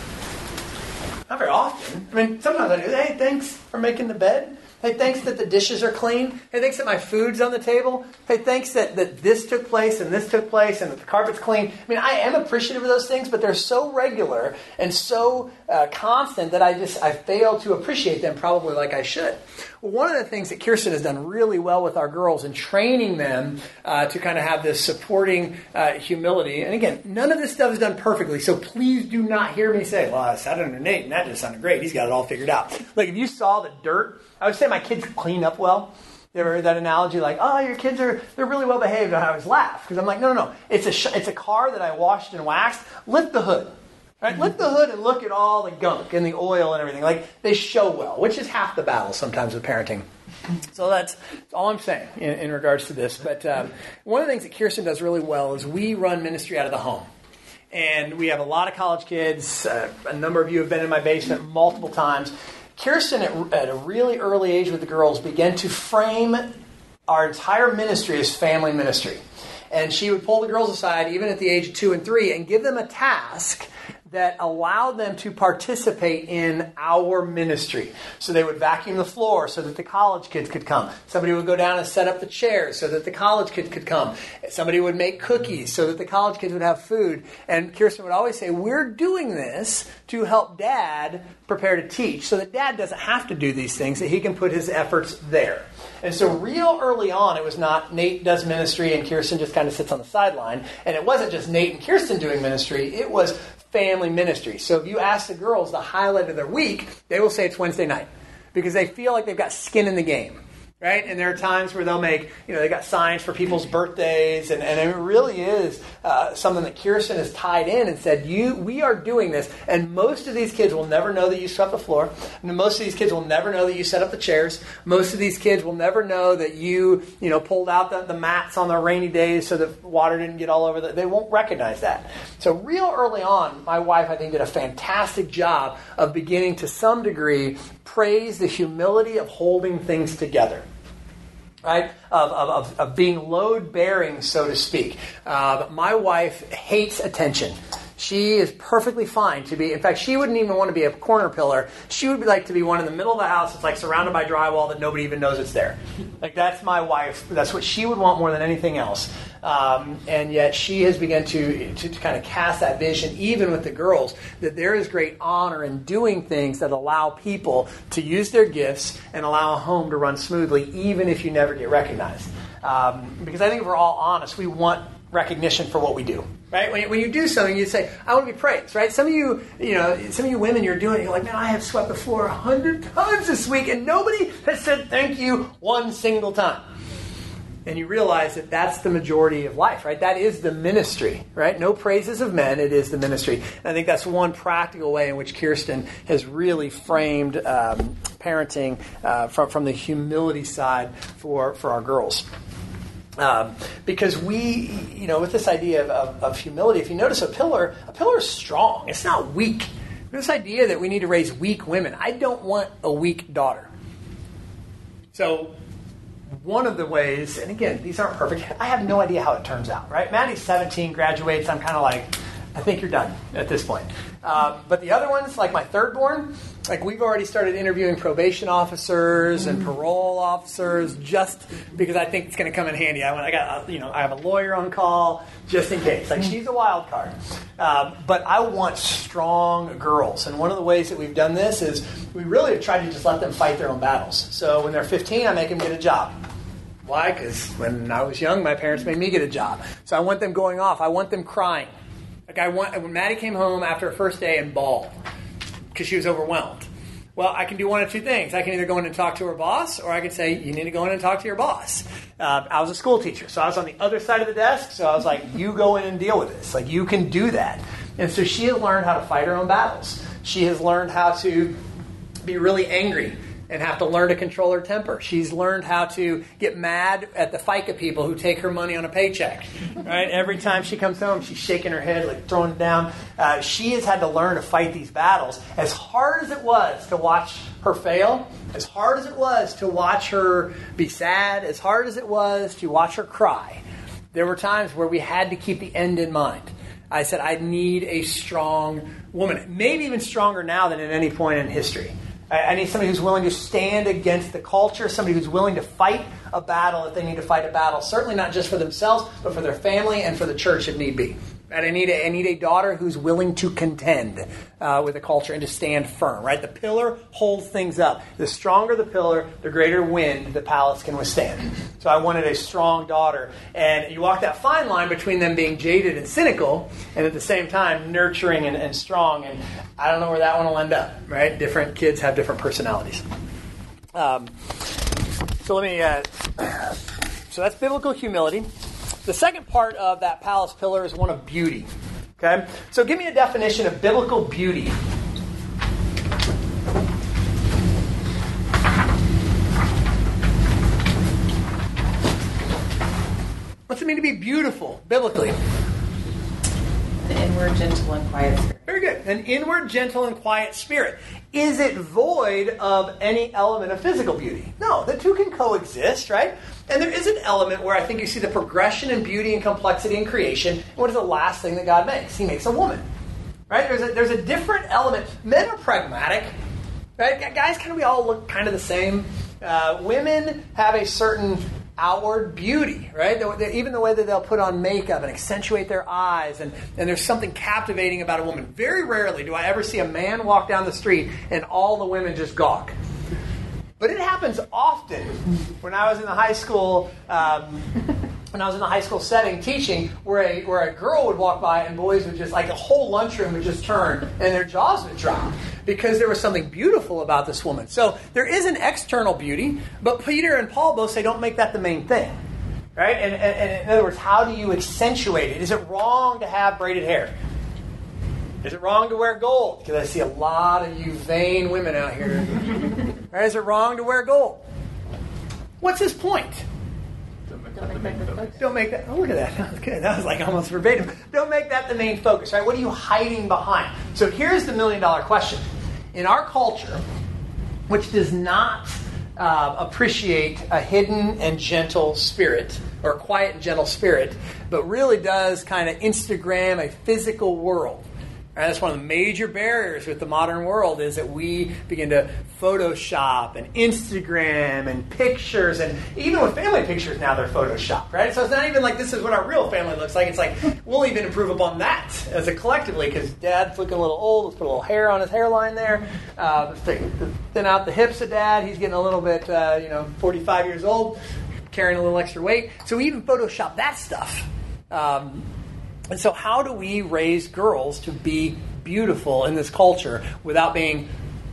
Not very often. I mean, sometimes I do. Hey, thanks for making the bed. Hey, thanks that the dishes are clean. Hey, thanks that my food's on the table. Hey, thanks that, that this took place and this took place and that the carpet's clean. I mean, I am appreciative of those things, but they're so regular and so uh, constant that I just I fail to appreciate them probably like I should. Well, one of the things that Kirsten has done really well with our girls in training them uh, to kind of have this supporting uh, humility. And again, none of this stuff is done perfectly, so please do not hear me say, well, I sat under Nate and that just sounded great. He's got it all figured out. Like if you saw the dirt, I would say my kids clean up well. You ever heard that analogy? Like, oh, your kids are, they're really well behaved. And I always laugh because I'm like, no, no, no. It's a, sh- it's a car that I washed and waxed. Lift the hood. Right? Lift the hood and look at all the gunk and the oil and everything. Like, they show well, which is half the battle sometimes with parenting. So that's, that's all I'm saying in, in regards to this. But um, one of the things that Kirsten does really well is we run ministry out of the home. And we have a lot of college kids. Uh, a number of you have been in my basement multiple times. Kirsten, at, at a really early age with the girls, began to frame our entire ministry as family ministry. And she would pull the girls aside, even at the age of two and three, and give them a task that allowed them to participate in our ministry. So they would vacuum the floor so that the college kids could come. Somebody would go down and set up the chairs so that the college kids could come. Somebody would make cookies so that the college kids would have food. And Kirsten would always say, we're doing this to help Dad prepare to teach so that Dad doesn't have to do these things, that he can put his efforts there. And so real early on, it was not Nate does ministry and Kirsten just kind of sits on the sideline. And it wasn't just Nate and Kirsten doing ministry. It was family ministry. So if you ask the girls the highlight of their week, they will say it's Wednesday night because they feel like they've got skin in the game. Right? And there are times where they'll make, you know, they got signs for people's birthdays, and, and it really is uh, something that Kirsten has tied in and said, "You, we are doing this." And most of these kids will never know that you swept the floor. And most of these kids will never know that you set up the chairs. Most of these kids will never know that you, you know, pulled out the, the mats on the rainy days so that water didn't get all over. The, they won't recognize that. So real early on, my wife, I think, did a fantastic job of beginning to some degree praise the humility of holding things together. Right? Of, of, of being load-bearing, so to speak. Uh, my wife hates attention. She is perfectly fine to be, in fact, she wouldn't even want to be a corner pillar. She would like to be one in the middle of the house. It's like surrounded by drywall that nobody even knows it's there. Like that's my wife. That's what she would want more than anything else. Um, and yet she has begun to, to, to kind of cast that vision, even with the girls, that there is great honor in doing things that allow people to use their gifts and allow a home to run smoothly, even if you never get recognized. Um, because I think if we're all honest, we want recognition for what we do. Right? When you, when you do something, you say, I want to be praised, right? Some of you, you know, some of you women, you're doing it, you're like, man, I have swept the floor a hundred times this week and nobody has said thank you one single time. And you realize that that's the majority of life, right? That is the ministry, right? No praises of men, it is the ministry. And I think that's one practical way in which Kirsten has really framed um, parenting uh, from, from the humility side for, for our girls. Um, because we, you know, with this idea of, of, of humility, if you notice a pillar, a pillar is strong. It's not weak. This idea that we need to raise weak women. I don't want a weak daughter. So one of the ways, and again, these aren't perfect. I have no idea how it turns out, right? Maddie's seventeen, graduates. I'm kind of like, I think you're done at this point. Uh, but the other ones, like my third born, like we've already started interviewing probation officers and parole officers just because I think it's going to come in handy. I want, I got, you know, I have a lawyer on call just in case. Like she's a wild card, uh, but I want strong girls. And one of the ways that we've done this is we really have tried to just let them fight their own battles. So when they're fifteen, I make them get a job. Why? Because when I was young, my parents made me get a job. So I want them going off. I want them crying. Like I want when Maddie came home after her first day and bawled because she was overwhelmed. Well, I can do one of two things. I can either go in and talk to her boss, or I can say, you need to go in and talk to your boss. Uh, I was a school teacher, so I was on the other side of the desk, so I was like, you go in and deal with this. Like, you can do that. And so she has learned how to fight her own battles. She has learned how to be really angry and have to learn to control her temper. She's learned how to get mad at the FICA people who take her money on a paycheck. Right? Every time she comes home, she's shaking her head, like throwing it down. Uh, she has had to learn to fight these battles. As hard as it was to watch her fail, as hard as it was to watch her be sad, as hard as it was to watch her cry, there were times where we had to keep the end in mind. I said, I need a strong woman, maybe even stronger now than at any point in history. I, I need somebody who's willing to stand against the culture, somebody who's willing to fight a battle if they need to fight a battle, certainly not just for themselves, but for their family and for the church if need be. And I need a, I need a daughter who's willing to contend uh, with the culture and to stand firm, right? The pillar holds things up. The stronger the pillar, the greater wind the palace can withstand. So I wanted a strong daughter. And you walk that fine line between them being jaded and cynical and at the same time nurturing and, and strong. And I don't know where that one will end up, right? Different kids have different personalities. Um, so let me... Uh, so that's biblical humility. The second part of that palace pillar is one of beauty. Okay? So give me a definition of biblical beauty. What's it mean to be beautiful, biblically? The inward, gentle, and quiet spirit. Very good. An inward, gentle, and quiet spirit. Is it void of any element of physical beauty? No, the two can coexist, right? And there is an element where I think you see the progression in beauty and complexity in creation. What is the last thing that God makes? He makes a woman, right? There's a, there's a different element. Men are pragmatic, right? Guys kind of, we all look kind of the same. Uh, women have a certain outward beauty, right? Even the way that they'll put on makeup and accentuate their eyes, and, and there's something captivating about a woman. Very rarely do I ever see a man walk down the street and all the women just gawk. But it happens often. When I was in the high school, um, when I was in the high school setting teaching, where a where a girl would walk by and boys would just, like a whole lunchroom would just turn and their jaws would drop because there was something beautiful about this woman. So there is an external beauty, but Peter and Paul both say don't make that the main thing, right? And, and, and in other words, how do you accentuate it? Is it wrong to have braided hair? Is it wrong to wear gold? Because I see a lot of you vain women out here. Right? Is it wrong to wear gold? What's his point? Don't make Don't that the make main that the focus. focus. Don't make that. Oh, look at that. That was good. That was like almost verbatim. Don't make that the main focus, right? What are you hiding behind? So here's the million dollar question. In our culture, which does not uh, appreciate a hidden and gentle spirit, or a quiet and gentle spirit, but really does kind of Instagram a physical world. Right, that's one of the major barriers with the modern world is that we begin to Photoshop and Instagram and pictures, and even with family pictures now they're Photoshopped, right? So it's not even like this is what our real family looks like. It's like we'll even improve upon that as a collectively because Dad's looking a little old. Let's put a little hair on his hairline there. Uh, let's take, thin out the hips of Dad. He's getting a little bit, uh, you know, forty-five years old, carrying a little extra weight. So we even Photoshop that stuff. Um, And so how do we raise girls to be beautiful in this culture without being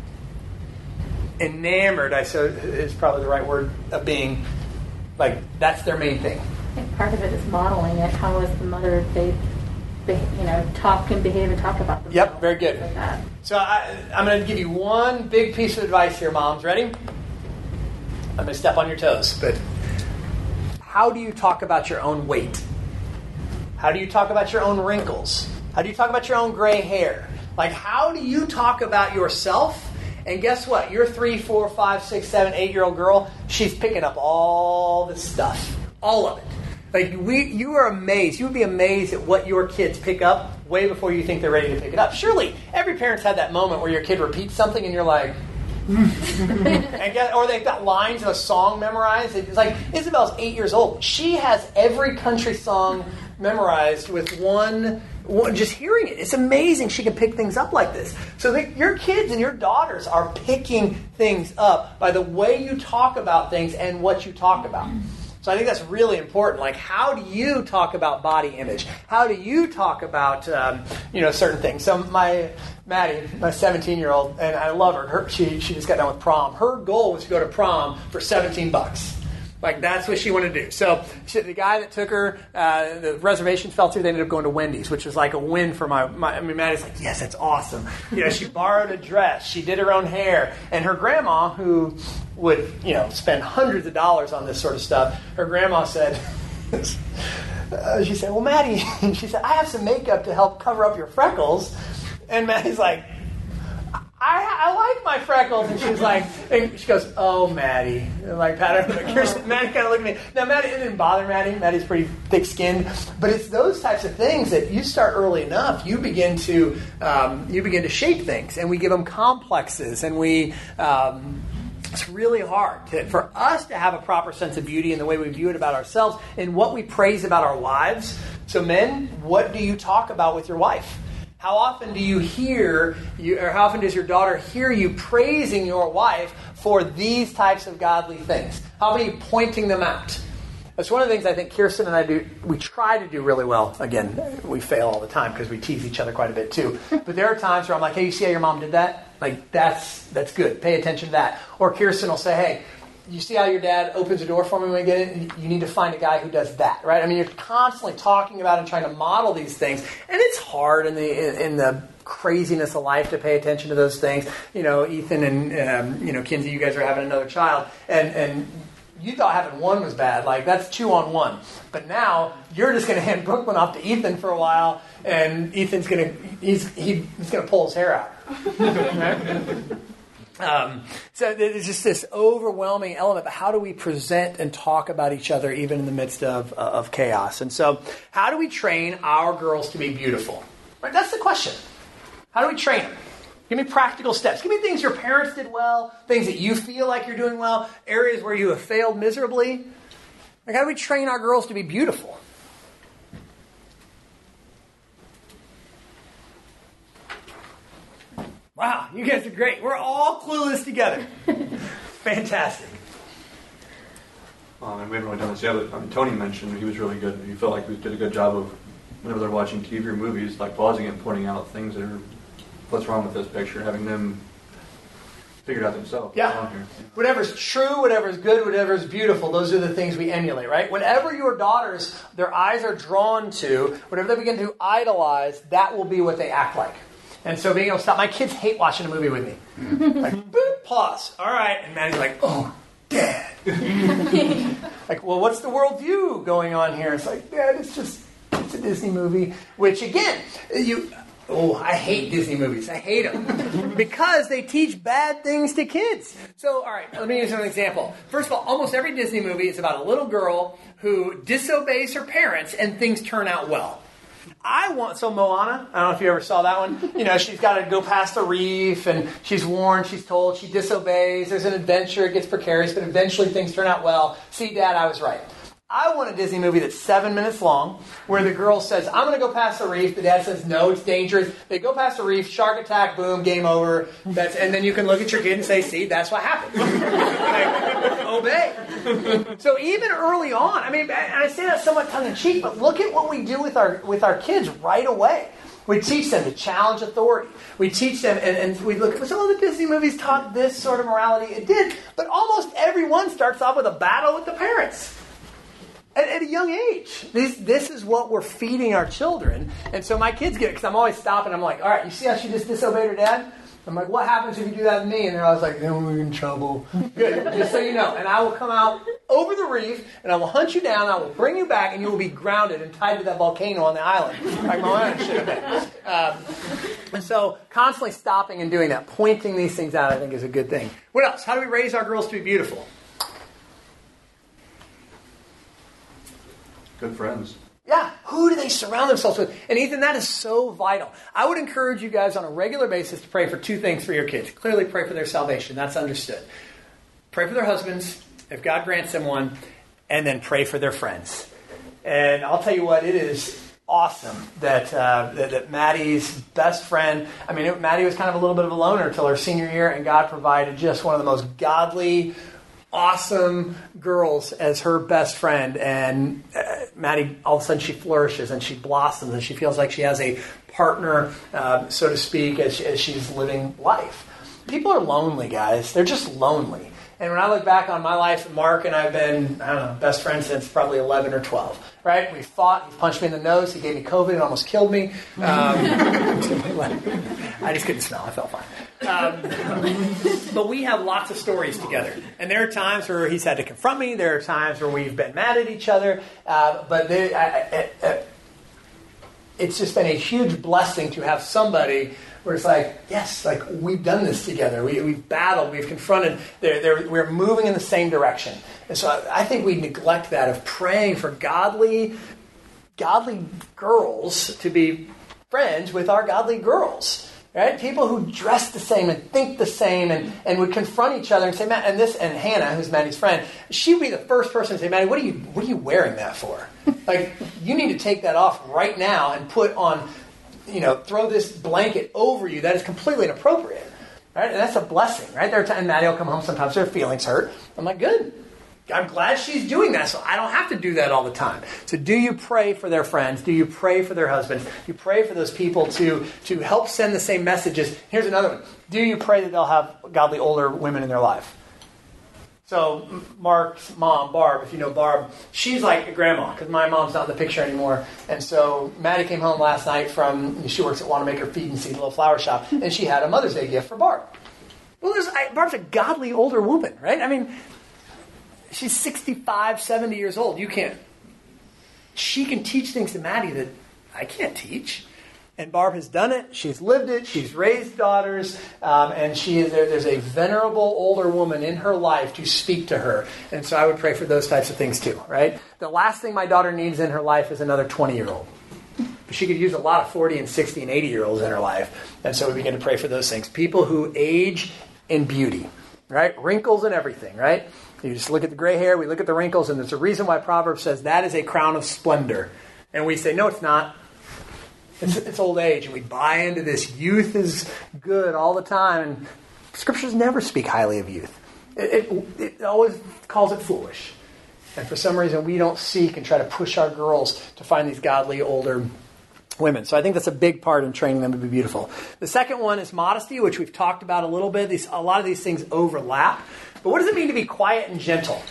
enamored, I so is probably the right word, of being, like, that's their main thing. I think part of it is modeling it. How is the mother, they, be, you know, talk and behave and talk about themselves. Yep, very good. Like that. So I, I'm going to give you one big piece of advice here, moms. Ready? I'm going to step on your toes, but how do you talk about your own weight? How do you talk about your own wrinkles? How do you talk about your own gray hair? Like, how do you talk about yourself? And guess what? Your three, four, five, six, seven, eight-year-old girl, she's picking up all this stuff. All of it. Like, we, you are amazed. You would be amazed at what your kids pick up way before you think they're ready to pick it up. Surely, every parent's had that moment where your kid repeats something and you're like... and get, or they've got lines of a song memorized. It's like, Isabel's eight years old. She has every country song memorized with one, one, just hearing it. It's amazing she can pick things up like this. So the, your kids and your daughters are picking things up by the way you talk about things and what you talk about. So I think that's really important. Like, how do you talk about body image? How do you talk about, um, you know, certain things? So my Maddie, my seventeen-year-old, and I love her. her she, she just got done with prom. Her goal was to go to prom for seventeen bucks. Like, that's what she wanted to do. So she, the guy that took her, uh, the reservation fell through, they ended up going to Wendy's, which was like a win for my, my I mean, Maddie's like, yes, that's awesome. You know, she borrowed a dress. She did her own hair. And her grandma, who would, you know, spend hundreds of dollars on this sort of stuff, her grandma said, uh, she said, well, Maddie, she said, I have some makeup to help cover up your freckles. And Maddie's like, I, I like my freckles. And she's like, and she goes, oh, Maddie. And like, pat her. Maddie kind of looked at me. Now, Maddie, it didn't bother Maddie. Maddie's pretty thick-skinned. But it's those types of things that you start early enough, you begin to um, you begin to shape things. And we give them complexes. And we... Um, It's really hard to, for us to have a proper sense of beauty in the way we view it about ourselves and what we praise about our wives. So men, what do you talk about with your wife? How often do you hear, you, or how often does your daughter hear you praising your wife for these types of godly things? How often are you pointing them out? That's one of the things I think Kirsten and I do, we try to do really well. Again, we fail all the time because we tease each other quite a bit too. But there are times where I'm like, hey, you see how your mom did that? Like, that's that's good. Pay attention to that. Or Kirsten will say, hey, you see how your dad opens the door for me when we get in? You need to find a guy who does that, right? I mean, you're constantly talking about and trying to model these things. And it's hard in the in, in the craziness of life to pay attention to those things. You know, Ethan and, um, you know, Kinsey, you guys are having another child. And, and you thought having one was bad. Like, that's two on one. But now, you're just going to hand Brooklyn off to Ethan for a while, and Ethan's going to, he's, he, he's going to pull his hair out. Right? Um, so there's just this overwhelming element. But how do we present and talk about each other even in the midst of, uh, of chaos? And so how do we train our girls to be beautiful? Right, that's the question. How do we train them? Give me practical steps. Give me things your parents did well, things that you feel like you're doing well, areas where you have failed miserably. Like, how do we train our girls to be beautiful? Wow, you guys are great. We're all clueless together. Fantastic. Um, and we haven't really done this yet, but um, Tony mentioned he was really good. He felt like we did a good job of, whenever they're watching T V or movies, like pausing it and pointing out things that are, what's wrong with this picture, having them figure it out themselves. Yeah. Whatever's true, whatever's good, whatever's beautiful, those are the things we emulate, right? Whatever your daughters, their eyes are drawn to, whatever they begin to idolize, that will be what they act like. And so being able to stop. My kids hate watching a movie with me. Like, boop, pause. All right. And Maddie's like, oh, Dad. Like, well, what's the worldview going on here? It's like, Dad, it's just, it's a Disney movie. Which, again, you... Oh, I hate Disney movies. I hate them. Because they teach bad things to kids. So, all right, let me use an example. First of all, almost every Disney movie is about a little girl who disobeys her parents and things turn out well. I want, so Moana, I don't know if you ever saw that one. You know, she's got to go past the reef, and she's warned, she's told, she disobeys. There's an adventure, it gets precarious, but eventually things turn out well. See, Dad, I was right. I want a Disney movie that's seven minutes long, where the girl says, I'm going to go past the reef. The dad says, no, it's dangerous. They go past the reef, shark attack, boom, game over. That's, and then you can look at your kid and say, see, that's what happened. Like, obey. So even early on, I mean, and I say that somewhat tongue-in-cheek, but look at what we do with our with our kids right away. We teach them to challenge authority. We teach them, and, and we look, some of the Disney movies taught this sort of morality. It did, but almost everyone starts off with a battle with the parents. At, at a young age. This, this is what we're feeding our children. And so my kids get it, because I'm always stopping. I'm like, all right, you see how she just disobeyed her dad? I'm like, what happens if you do that to me? And they're always like, then we're in trouble. Good, just so you know. And I will come out over the reef, and I will hunt you down, I will bring you back, and you will be grounded and tied to that volcano on the island. Like my own should have been. Um, and so constantly stopping and doing that, pointing these things out, I think is a good thing. What else? How do we raise our girls to be beautiful? Good friends. Yeah, who do they surround themselves with? And Ethan, that is so vital. I would encourage you guys on a regular basis to pray for two things for your kids. Clearly pray for their salvation. That's understood. Pray for their husbands, if God grants them one, and then pray for their friends. And I'll tell you what, it is awesome that uh, that, that Maddie's best friend, I mean, it, Maddie was kind of a little bit of a loner until her senior year, and God provided just one of the most godly, awesome girls as her best friend, and uh, Maddie, all of a sudden she flourishes and she blossoms and she feels like she has a partner, uh, so to speak, as, she, as she's living life. People are lonely, guys. They're just lonely. And when I look back on my life, Mark and I have been, I don't know, best friends since probably eleven or twelve, right? We fought. He punched me in the nose. He gave me COVID and almost killed me. Um, I just couldn't smell. I felt fine. Um, but we have lots of stories together. And there are times where he's had to confront me. There are times where we've been mad at each other. Uh, but there, I, I, I, it's just been a huge blessing to have somebody where it's like, yes, like we've done this together. We, we've battled. We've confronted. They're, they're, we're moving in the same direction. And so I, I think we neglect that of praying for godly, godly girls to be friends with our godly girls. Right? People who dress the same and think the same and, and would confront each other and say, Matt, and this, and Hannah, who's Maddie's friend, she would be the first person to say, Maddie, what are you, what are you wearing that for? Like, you need to take that off right now and put on, you know, throw this blanket over you. That is completely inappropriate. Right? And that's a blessing, right? There are times, and Maddie will come home sometimes, her feelings hurt. I'm like, good. I'm glad she's doing that, so I don't have to do that all the time. So do you pray for their friends? Do you pray for their husbands? Do you pray for those people to, to help send the same messages? Here's another one. Do you pray that they'll have godly older women in their life? So Mark's mom, Barb, if you know Barb, she's like a grandma because my mom's not in the picture anymore. And so Maddie came home last night from, she works at Wanamaker Feed and Seed, a little flower shop, and she had a Mother's Day gift for Barb. Well, there's, I, Barb's a godly older woman, right? I mean, she's sixty-five, seventy years old. You can't. She can teach things to Maddie that I can't teach. And Barb has done it. She's lived it. She's raised daughters. Um, and she is there, there's a venerable older woman in her life to speak to her. And so I would pray for those types of things too, right? The last thing my daughter needs in her life is another twenty-year-old. But she could use a lot of forty and sixty and eighty-year-olds in her life. And so we begin to pray for those things. People who age in beauty, right? Wrinkles and everything, right? You just look at the gray hair, we look at the wrinkles, and there's a reason why Proverbs says that is a crown of splendor. And we say, no, it's not. It's, it's old age. And we buy into this youth is good all the time. And scriptures never speak highly of youth. It, it, it always calls it foolish. And for some reason, we don't seek and try to push our girls to find these godly older women. So I think that's a big part in training them to be beautiful. The second one is modesty, which we've talked about a little bit. These, a lot of these things overlap. But what does it mean to be quiet and gentle?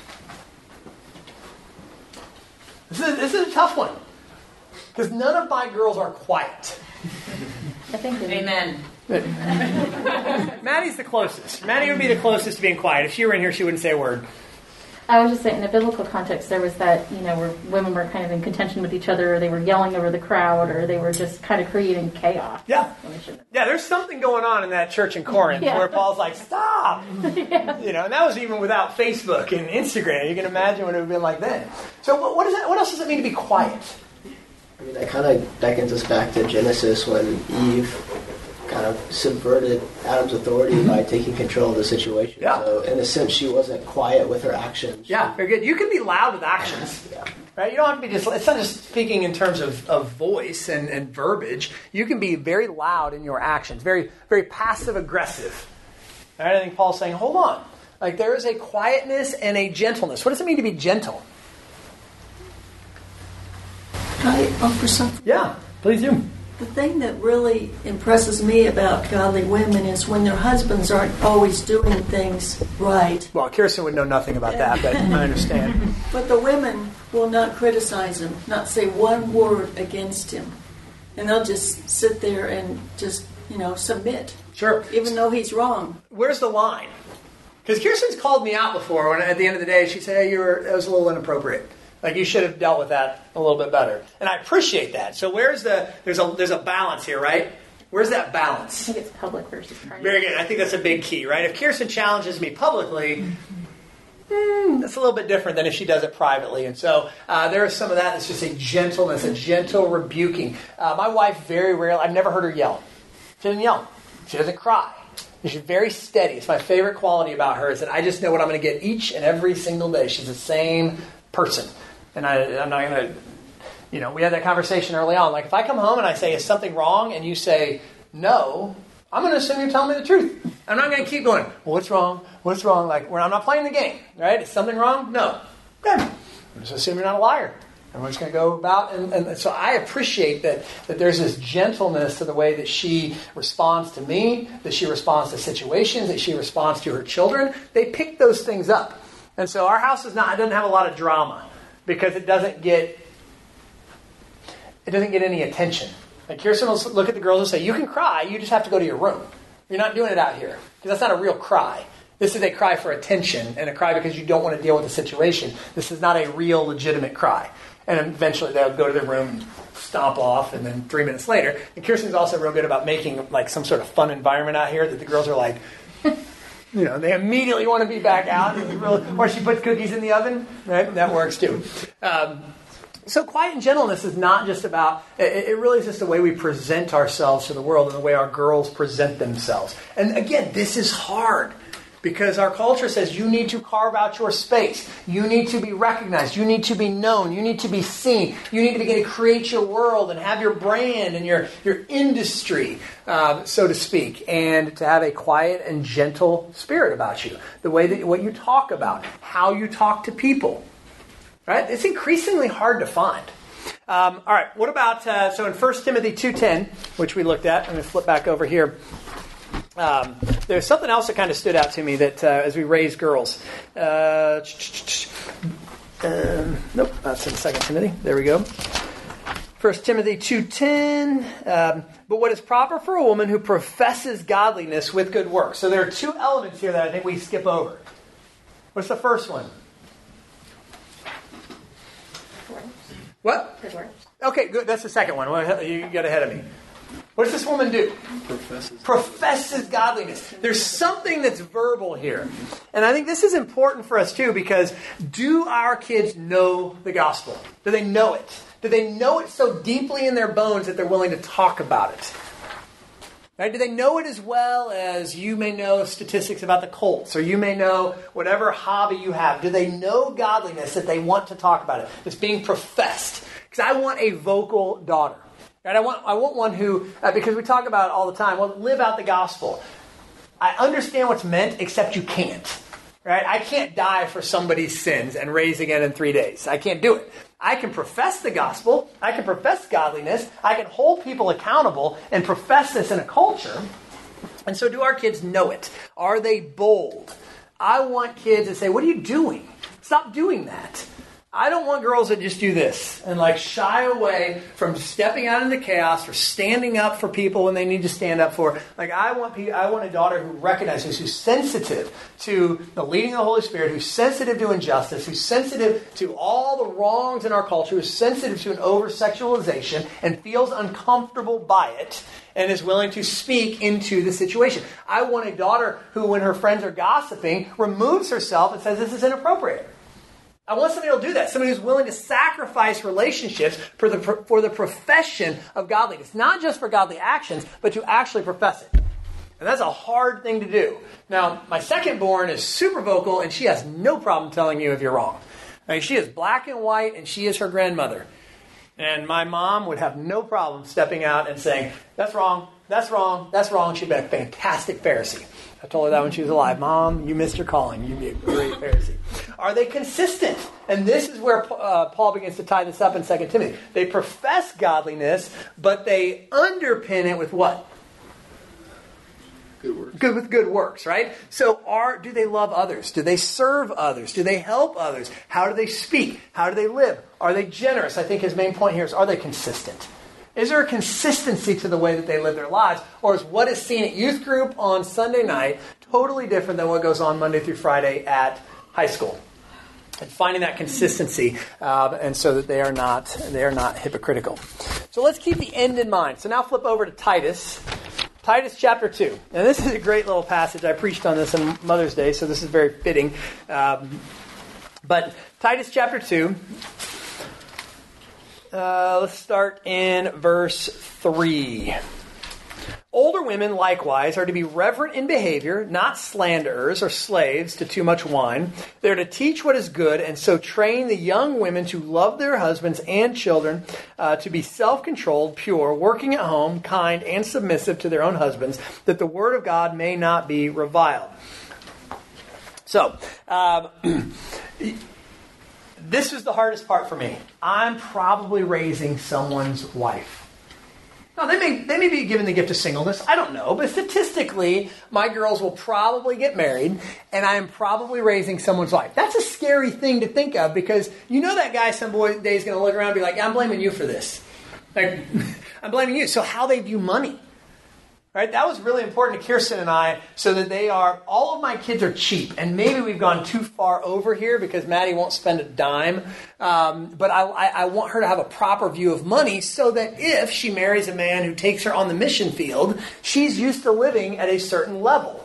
This is, this is a tough one. Because none of my girls are quiet. I think that Amen. Maddie's the closest. Maddie would be the closest to being quiet. If she were in here, she wouldn't say a word. I was just saying, in a biblical context, there was that, you know, where women were kind of in contention with each other, or they were yelling over the crowd, or they were just kind of creating chaos. Yeah. Yeah, there's something going on in that church in Corinth Yeah. where Paul's like, stop! Yeah. You know, and that was even without Facebook and Instagram. You can imagine what it would have been like then. So what, what, is that, what else does it mean to be quiet? I mean, that kind of beckons us back to Genesis when Eve kind of subverted Adam's authority by taking control of the situation. Yeah. So in a sense, she wasn't quiet with her actions. Yeah, very good. You can be loud with actions. Yeah. Right? You don't have to be just, it's not just speaking in terms of, of voice and, and verbiage. You can be very loud in your actions, very, very passive aggressive. Right? I think Paul's saying, hold on. Like there is a quietness and a gentleness. What does it mean to be gentle? Can I offer something? Yeah, please do. The thing that really impresses me about godly women is when their husbands aren't always doing things right. Well, Kirsten would know nothing about that, but I understand. But the women will not criticize him, not say one word against him. And they'll just sit there and just, you know, submit. Sure. Even though he's wrong. Where's the line? Because Kirsten's called me out before when at the end of the day she said, hey, you were, that was a little inappropriate. Like you should have dealt with that a little bit better. And I appreciate that. So where's the, there's a there's a balance here, right? Where's that balance? I think it's public versus private. Very good. I think that's a big key, right? If Kirsten challenges me publicly, mm, that's a little bit different than if she does it privately. And so uh, there is some of that that's just a gentleness, a gentle rebuking. Uh, my wife very rarely, I've never heard her yell. She doesn't yell. She doesn't cry. She's very steady. It's my favorite quality about her is that I just know what I'm going to get each and every single day. She's the same person. And I, I'm not going to, you know, we had that conversation early on. Like, if I come home and I say, is something wrong? And you say, no, I'm going to assume you're telling me the truth. I'm not going to keep going, well, what's wrong? What's wrong? Like, we're, I'm not playing the game, right? Is something wrong? No. Good. I'm just assume you're not a liar. And we're just going to go about, and, and so I appreciate that, that there's this gentleness to the way that she responds to me, that she responds to situations, that she responds to her children. They pick those things up. And so our house is not, it doesn't have a lot of drama because it doesn't get, it doesn't get any attention. Like Kirsten will look at the girls and say, you can cry, you just have to go to your room. You're not doing it out here because that's not a real cry. This is a cry for attention and a cry because you don't want to deal with the situation. This is not a real legitimate cry. And eventually they'll go to their room and stomp off, and then three minutes later. And Kirsten's also real good about making like some sort of fun environment out here that the girls are like, you know, they immediately want to be back out. Or she puts cookies in the oven. Right? That works too. Um, so quiet and gentleness is not just about, it, it really is just the way we present ourselves to the world and the way our girls present themselves. And again, this is hard. Because our culture says you need to carve out your space. You need to be recognized. You need to be known. You need to be seen. You need to begin to create your world and have your brand and your, your industry, uh, so to speak. And to have a quiet and gentle spirit about you. The way that what you talk about. How you talk to people. Right? It's increasingly hard to find. Um, all right. What about, uh, so in First Timothy two ten, which we looked at. I'm going to flip back over here. Um, there's something else that kind of stood out to me that uh, as we raise girls. Uh, um, nope, that's in Second Timothy. There we go. First Timothy two ten. Um, but what is proper for a woman who professes godliness with good works. So there are two elements here that I think we skip over. What's the first one? What? Good works. Okay, good. That's the second one. You got ahead of me. What does this woman do? Professes. Professes godliness. There's something that's verbal here. And I think this is important for us too, because do our kids know the gospel? Do they know it? Do they know it so deeply in their bones that they're willing to talk about it? Right? Do they know it as well as you may know statistics about the Colts, or you may know whatever hobby you have? Do they know godliness that they want to talk about it? That's being professed. Because I want a vocal daughter. Right? I want I want one who, uh, because we talk about it all the time, well, live out the gospel. I understand what's meant, except you can't. Right? I can't die for somebody's sins and raise again in three days. I can't do it. I can profess the gospel. I can profess godliness. I can hold people accountable and profess this in a culture. And so do our kids know it? Are they bold? I want kids to say, what are you doing? Stop doing that. I don't want girls that just do this and like shy away from stepping out into chaos or standing up for people when they need to stand up for. Like I want people, I want a daughter who recognizes, who's sensitive to the leading of the Holy Spirit, who's sensitive to injustice, who's sensitive to all the wrongs in our culture, who's sensitive to an over-sexualization and feels uncomfortable by it and is willing to speak into the situation. I want a daughter who, when her friends are gossiping, removes herself and says, this is inappropriate. I want somebody who'll do that. Somebody who's willing to sacrifice relationships for the for the profession of godliness. Not just for godly actions, but to actually profess it. And that's a hard thing to do. Now, my second born is super vocal, and she has no problem telling you if you're wrong. I mean, she is black and white, and she is her grandmother. And my mom would have no problem stepping out and saying, that's wrong, that's wrong, that's wrong. She'd be a fantastic Pharisee. I told her that when she was alive. Mom, you missed your calling. You'd be a great Pharisee. Are they consistent? And this is where uh, Paul begins to tie this up in Second Timothy. They profess godliness, but they underpin it with what? Good works. Good with good works, right? So are do they love others? Do they serve others? Do they help others? How do they speak? How do they live? Are they generous? I think his main point here is, are they consistent? Is there a consistency to the way that they live their lives? Or is what is seen at youth group on Sunday night totally different than what goes on Monday through Friday at high school? And finding that consistency, uh, and so that they are not they are not hypocritical. So let's keep the end in mind. So now flip over to Titus. Titus chapter two. And this is a great little passage. I preached on this on Mother's Day, so this is very fitting. Um, but Titus chapter two. Uh, let's start in verse three. Older women, likewise, are to be reverent in behavior, not slanderers or slaves to too much wine. They're to teach what is good, and so train the young women to love their husbands and children, uh, to be self-controlled, pure, working at home, kind, and submissive to their own husbands, that the word of God may not be reviled. So, um, this was the hardest part for me. I'm probably raising someone's wife. Now, they may, they may be given the gift of singleness. I don't know. But statistically, my girls will probably get married, and I am probably raising someone's wife. That's a scary thing to think of, because you know that guy some boy day is going to look around and be like, I'm blaming you for this. Like, I'm blaming you. So how they view money. Right? That was really important to Kirsten and I, so that they are, all of my kids are cheap. And maybe we've gone too far over here because Maddie won't spend a dime. Um, but I, I, I want her to have a proper view of money, so that if she marries a man who takes her on the mission field, she's used to living at a certain level.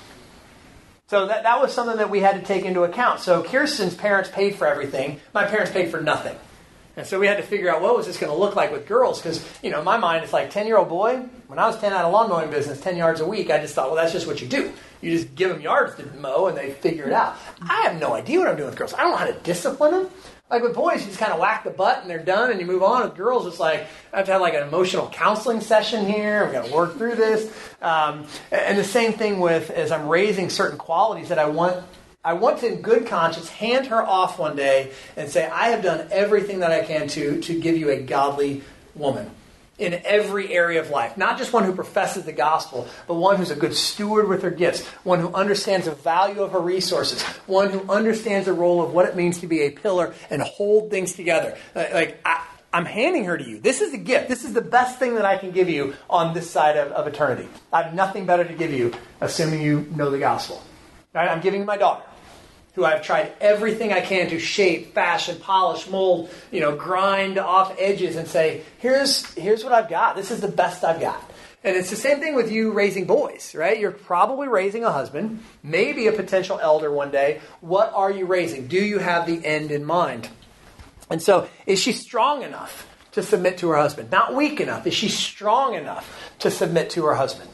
So that, that was something that we had to take into account. So Kirsten's parents paid for everything. My parents paid for nothing. And so we had to figure out what was this going to look like with girls, because, you know, in my mind, it's like ten-year-old boy. When I was ten, I had a lawn mowing business, ten yards a week. I just thought, well, that's just what you do. You just give them yards to mow, and they figure it out. I have no idea what I'm doing with girls. I don't know how to discipline them. Like with boys, you just kind of whack the butt, and they're done, and you move on. With girls, it's like, I have to have like an emotional counseling session here. We've got to work through this. Um, and the same thing with, as I'm raising certain qualities that I want I want to, in good conscience, hand her off one day and say, I have done everything that I can to, to give you a godly woman in every area of life. Not just one who professes the gospel, but one who's a good steward with her gifts, one who understands the value of her resources, one who understands the role of what it means to be a pillar and hold things together. Like, I, I'm handing her to you. This is a gift. This is the best thing that I can give you on this side of, of eternity. I have nothing better to give you, assuming you know the gospel. Right? I'm giving you my daughter, who I've tried everything I can to shape, fashion, polish, mold, you know, grind off edges and say, here's here's what I've got. This is the best I've got. And it's the same thing with you raising boys, right? You're probably raising a husband, maybe a potential elder one day. What are you raising? Do you have the end in mind? And so, is she strong enough to submit to her husband? Not weak enough. Is she strong enough to submit to her husband?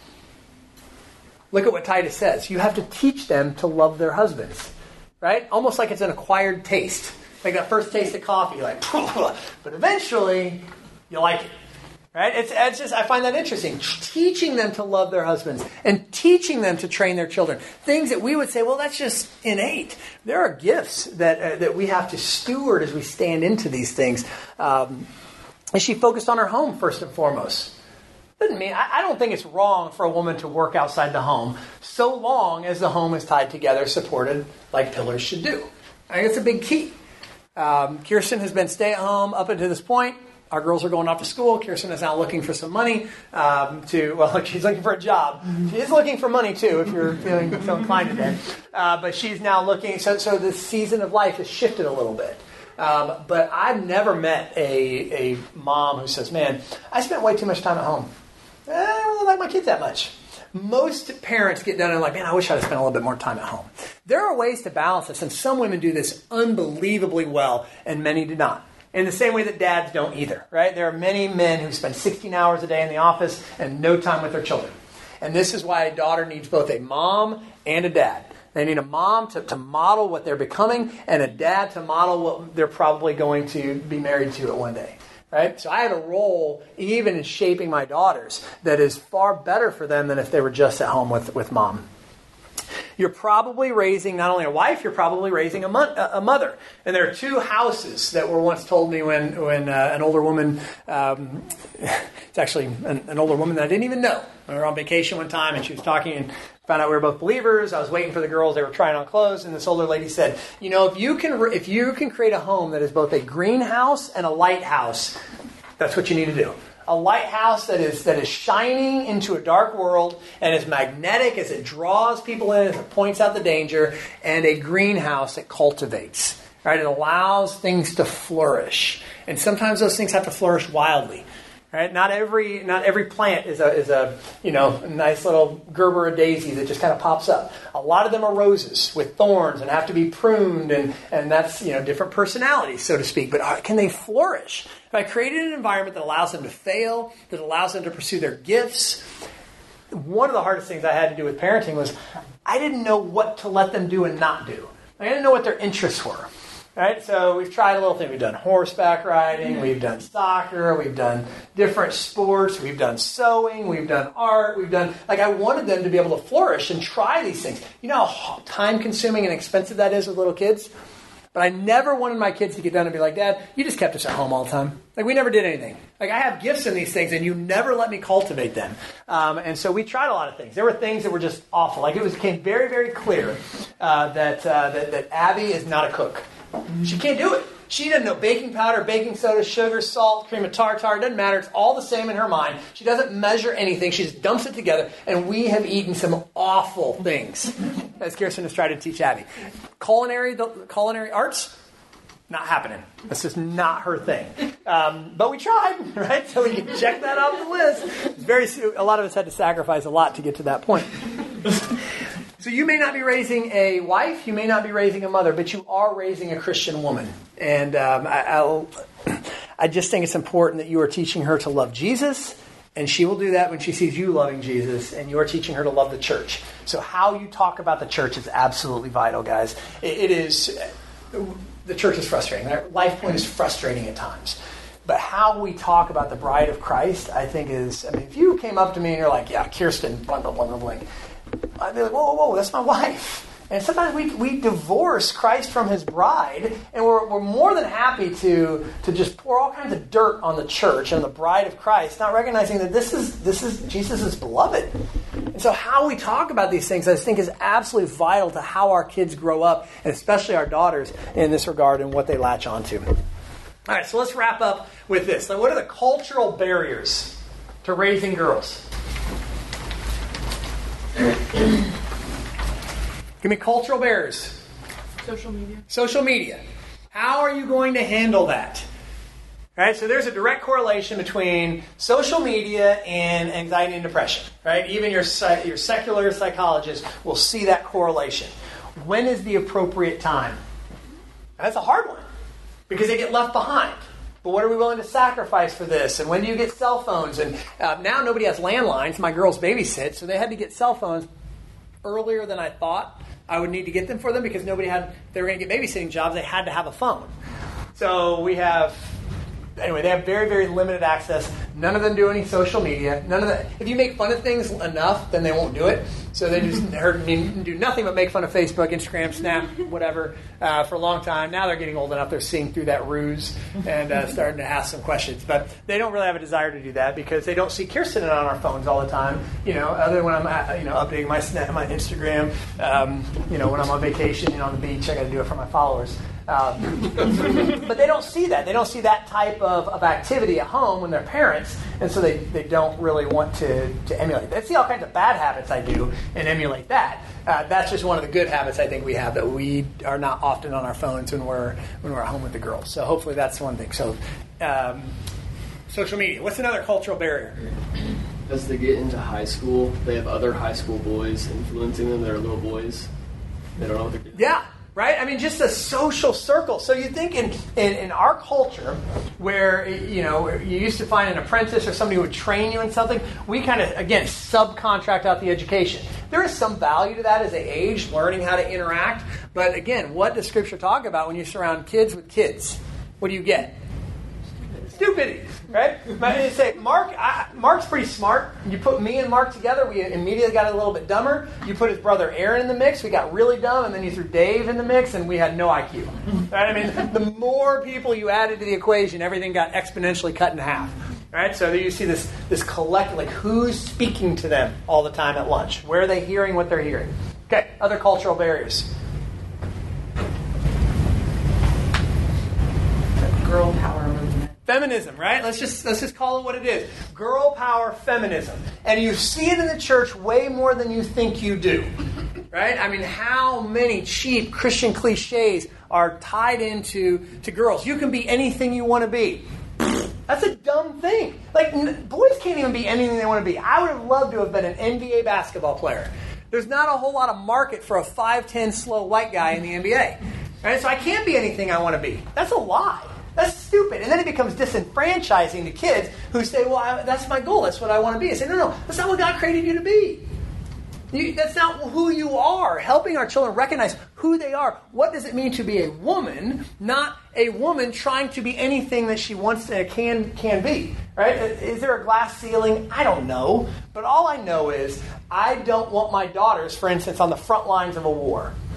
Look at what Titus says. You have to teach them to love their husbands, right? Almost like it's an acquired taste. Like that first taste of coffee, you're like, but eventually you like it, right? It's, it's just, I find that interesting. Teaching them to love their husbands and teaching them to train their children. Things that we would say, well, that's just innate. There are gifts that uh, that we have to steward as we stand into these things. Um, is she focused on her home first and foremost? Doesn't mean, I don't think it's wrong for a woman to work outside the home, so long as the home is tied together, supported like pillars should do. I think it's a big key. Um, Kirsten has been stay-at-home up until this point. Our girls are going off to school. Kirsten is now looking for some money um, to, well, she's looking for a job. She is looking for money, too, if you're feeling so inclined today. Uh, but she's now looking, so, so the season of life has shifted a little bit. Um, but I've never met a, a mom who says, man, I spent way too much time at home. I don't really like my kids that much. Most parents get done and like, man, I wish I'd have spent a little bit more time at home. There are ways to balance this, and some women do this unbelievably well, and many do not. In the same way that dads don't either, right? There are many men who spend sixteen hours a day in the office and no time with their children. And this is why a daughter needs both a mom and a dad. They need a mom to, to model what they're becoming, and a dad to model what they're probably going to be married to at one day. Right? So I have a role, even in shaping my daughters, that is far better for them than if they were just at home with, with mom. You're probably raising not only a wife, you're probably raising a, mo- a mother. And there are two houses that were once told me when, when uh, an older woman, um, it's actually an, an older woman that I didn't even know. We were on vacation one time and she was talking and found out we were both believers. I was waiting for the girls. They were trying on clothes. And this older lady said, you know, if you can if you can create a home that is both a greenhouse and a lighthouse, that's what you need to do. A lighthouse that is that is shining into a dark world and is magnetic as it draws people in, as it points out the danger, and a greenhouse that cultivates. Right? It allows things to flourish. And sometimes those things have to flourish wildly. Right? Not every not every plant is a is a you know a nice little Gerber or daisy that just kind of pops up. A lot of them are roses with thorns and have to be pruned, and, and that's you know different personalities, so to speak. But can they flourish? If I created an environment that allows them to fail, that allows them to pursue their gifts. One of the hardest things I had to do with parenting was I didn't know what to let them do and not do. I didn't know what their interests were. Right, so we've tried a little thing. We've done horseback riding, we've done soccer, we've done different sports, we've done sewing, we've done art, we've done, like I wanted them to be able to flourish and try these things. You know how time consuming and expensive that is with little kids? But I never wanted my kids to get done and be like, Dad, you just kept us at home all the time. Like, we never did anything. Like, I have gifts in these things, and you never let me cultivate them. Um, and so we tried a lot of things. There were things that were just awful. Like, it was became very, very clear uh, that, uh, that that Abby is not a cook. She can't do it. She doesn't know baking powder, baking soda, sugar, salt, cream of tartar. It doesn't matter. It's all the same in her mind. She doesn't measure anything. She just dumps it together. And we have eaten some awful things, as Kirsten has tried to teach Abby. Culinary, the culinary arts, not happening. That's just not her thing. Um, but we tried, right? So we can check that off the list. It's very, a lot of us had to sacrifice a lot to get to that point. So you may not be raising a wife, you may not be raising a mother, but you are raising a Christian woman. And um, I, I'll, I just think it's important that you are teaching her to love Jesus, and she will do that when she sees you loving Jesus, and you are teaching her to love the church. So how you talk about the church is absolutely vital, guys. It, it is, the church is frustrating. Life Point is frustrating at times. But how we talk about the bride of Christ, I think is, I mean, if you came up to me and you're like, yeah, Kirsten, blah, blah, blah, blah, blah, I'd be like, whoa, whoa, whoa, that's my wife. And sometimes we we divorce Christ from his bride, and we're we're more than happy to to just pour all kinds of dirt on the church and the bride of Christ, not recognizing that this is this is Jesus' beloved. And so how we talk about these things, I think, is absolutely vital to how our kids grow up, and especially our daughters in this regard and what they latch onto. All right, so let's wrap up with this. So what are the cultural barriers to raising girls? Give me cultural barriers. Social media. Social media. How are you going to handle that? Right? So there's a direct correlation between social media and anxiety and depression. Right? Even your your secular psychologists will see that correlation. When is the appropriate time? That's a hard one because they get left behind. But what are we willing to sacrifice for this? And when do you get cell phones? And uh, now nobody has landlines. My girls babysit, so they had to get cell phones earlier than I thought I would need to get them for them because nobody had, if they were going to get babysitting jobs, they had to have a phone. So we have, anyway, they have very, very limited access. None of them do any social media. None of that. If you make fun of things enough, then they won't do it. So they just heard me do nothing but make fun of Facebook, Instagram, Snap, whatever, uh, for a long time. Now they're getting old enough; they're seeing through that ruse and uh, starting to ask some questions. But they don't really have a desire to do that because they don't see Kirsten on our phones all the time. You know, other than when I'm, at, you know, updating my Snap, my Instagram. Um, you know, when I'm on vacation and on the beach, I got to do it for my followers. Um, but they don't see that. They don't see that type of, of activity at home when they're parents, and so they, they don't really want to, to emulate. They see all kinds of bad habits I do and emulate that. Uh, that's just one of the good habits I think we have, that we are not often on our phones when we're when we're at home with the girls. So hopefully that's one thing. So um, social media. What's another cultural barrier? As they get into high school, they have other high school boys influencing them that are little boys. They don't know what they're doing. Yeah. Right? I mean, just a social circle. So you think in, in, in our culture where, you know, you used to find an apprentice or somebody who would train you in something, we kind of, again, subcontract out the education. There is some value to that as they age, learning how to interact. But again, what does Scripture talk about when you surround kids with kids? What do you get? Stupidity, right? But say, Mark, I, Mark's pretty smart. You put me and Mark together, we immediately got a little bit dumber. You put his brother Aaron in the mix, we got really dumb, and then you threw Dave in the mix, and we had no I Q. Right? I mean, the more people you added to the equation, everything got exponentially cut in half. Right? So you see this this collective, like who's speaking to them all the time at lunch? Where are they hearing what they're hearing? Okay, other cultural barriers. Girl power movement. Feminism, right? Let's just let's just call it what it is. Girl power feminism. And you see it in the church way more than you think you do. Right? I mean, how many cheap Christian cliches are tied into to girls? You can be anything you want to be. That's a dumb thing. Like, boys can't even be anything they want to be. I would have loved to have been an N B A basketball player. There's not a whole lot of market for a five ten slow white guy in the N B A. Right? So I can't be anything I want to be. That's a lie. That's stupid. And then it becomes disenfranchising to kids who say, well, I, that's my goal. That's what I want to be. I say, no, no, that's not what God created you to be. You, that's not who you are. Helping our children recognize who they are. What does it mean to be a woman, not a woman trying to be anything that she wants to, can, can be. Right? Is there a glass ceiling? I don't know. But all I know is I don't want my daughters, for instance, on the front lines of a war.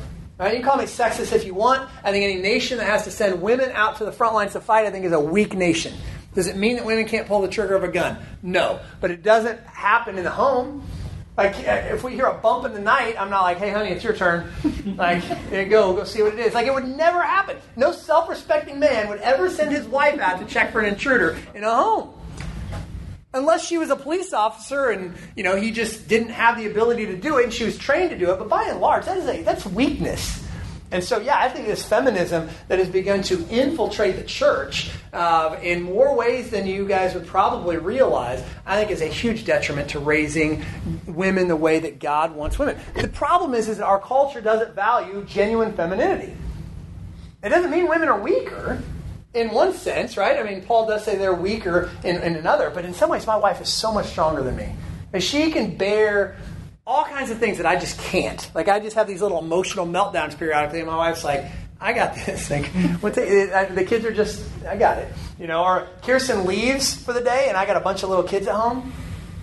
Right? You can call me sexist if you want. I think any nation that has to send women out to the front lines to fight, I think, is a weak nation. Does it mean that women can't pull the trigger of a gun? No. But it doesn't happen in the home. Like, if we hear a bump in the night, I'm not like, hey, honey, it's your turn. Like, there you go, go see what it is. Like, it would never happen. No self-respecting man would ever send his wife out to check for an intruder in a home. Unless she was a police officer and, you know, he just didn't have the ability to do it and she was trained to do it. But by and large, that is a, that's weakness. And so, yeah, I think this feminism that has begun to infiltrate the church uh, in more ways than you guys would probably realize, I think is a huge detriment to raising women the way that God wants women. The problem is, is that our culture doesn't value genuine femininity. It doesn't mean women are weaker in one sense, right? I mean, Paul does say they're weaker in, in another, but in some ways my wife is so much stronger than me. And she can bear all kinds of things that I just can't. Like, I just have these little emotional meltdowns periodically, and my wife's like, I got this. Like, what the, the kids are just, I got it. You know, or Kirsten leaves for the day, and I got a bunch of little kids at home.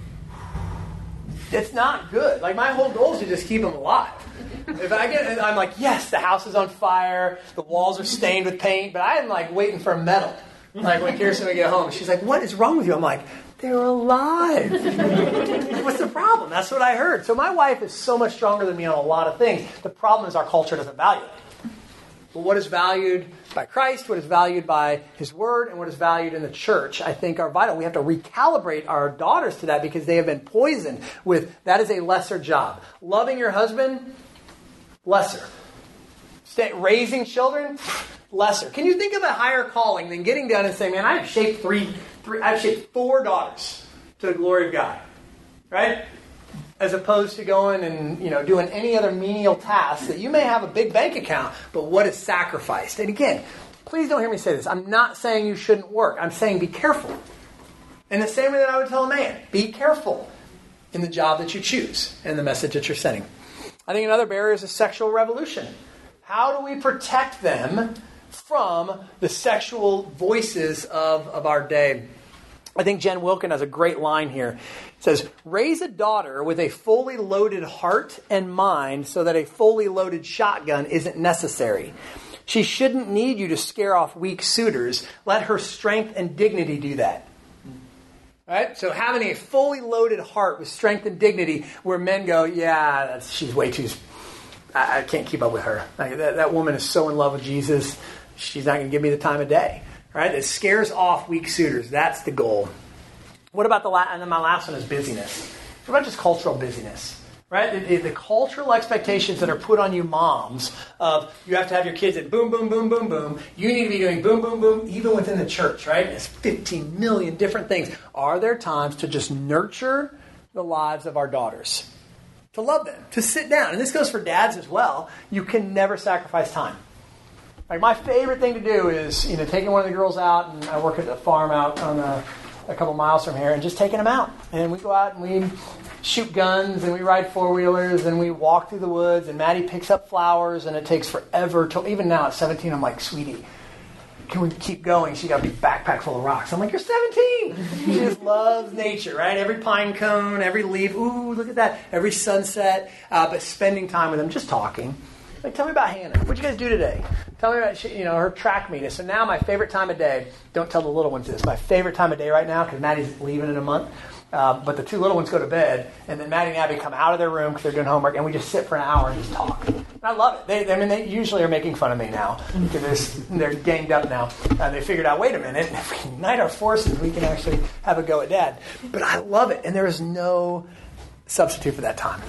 It's not good. Like, my whole goal is to just keep them alive. If I get, I'm like, yes, the house is on fire, the walls are stained with paint, but I am like waiting for a medal. Like when Kirsten would get home, she's like, what is wrong with you? I'm like, they're alive. What's the problem? That's what I heard. So my wife is so much stronger than me on a lot of things. The problem is our culture doesn't value it. But what is valued by Christ, what is valued by His Word, and what is valued in the church, I think are vital. We have to recalibrate our daughters to that because they have been poisoned with, that is a lesser job. Loving your husband, lesser. Stay, raising children, lesser. Can you think of a higher calling than getting down and saying, man, I've shaped three, three I've shaped four daughters to the glory of God. Right? As opposed to going and, you know, doing any other menial task that you may have a big bank account, but what is sacrificed? And again, please don't hear me say this. I'm not saying you shouldn't work. I'm saying be careful. In the same way that I would tell a man, be careful in the job that you choose and the message that you're sending. I think another barrier is a sexual revolution. How do we protect them from the sexual voices of, of our day? I think Jen Wilkin has a great line here. It says, raise a daughter with a fully loaded heart and mind so that a fully loaded shotgun isn't necessary. She shouldn't need you to scare off weak suitors. Let her strength and dignity do that. Right? So having a fully loaded heart with strength and dignity where men go, yeah, that's, she's way too, I, I can't keep up with her. Like, that, that woman is so in love with Jesus, she's not going to give me the time of day. Right? It scares off weak suitors. That's the goal. What about the last, and then my last one is busyness. What about just cultural busyness? Right? The, the, the cultural expectations that are put on you moms of you have to have your kids at boom, boom, boom, boom, boom. You need to be doing boom, boom, boom, even within the church, right? There's fifteen million different things. Are there times to just nurture the lives of our daughters? To love them, to sit down. And this goes for dads as well. You can never sacrifice time. Like, my favorite thing to do is, you know, taking one of the girls out, and I work at a farm out on a, a couple miles from here, and just taking them out. And we go out and we shoot guns, and we ride four-wheelers, and we walk through the woods, and Maddie picks up flowers, and it takes forever. To, even now at seventeen, I'm like, sweetie, can we keep going? She got a big backpack full of rocks. I'm like, you're seventeen. She just loves nature, right? Every pine cone, every leaf. Ooh, look at that. Every sunset. Uh, but spending time with them, just talking. Like, tell me about Hannah. What'd you guys do today? Tell me about, you know, her track meet. So now my favorite time of day, don't tell the little ones this, my favorite time of day right now, because Maddie's leaving in a month, uh, but the two little ones go to bed, and then Maddie and Abby come out of their room because they're doing homework, and we just sit for an hour and just talk. And I love it. They, I mean, they usually are making fun of me now because they're ganged up now. Uh, they figured out, wait a minute, if we unite our forces, we can actually have a go at Dad. But I love it, and there is no substitute for that time.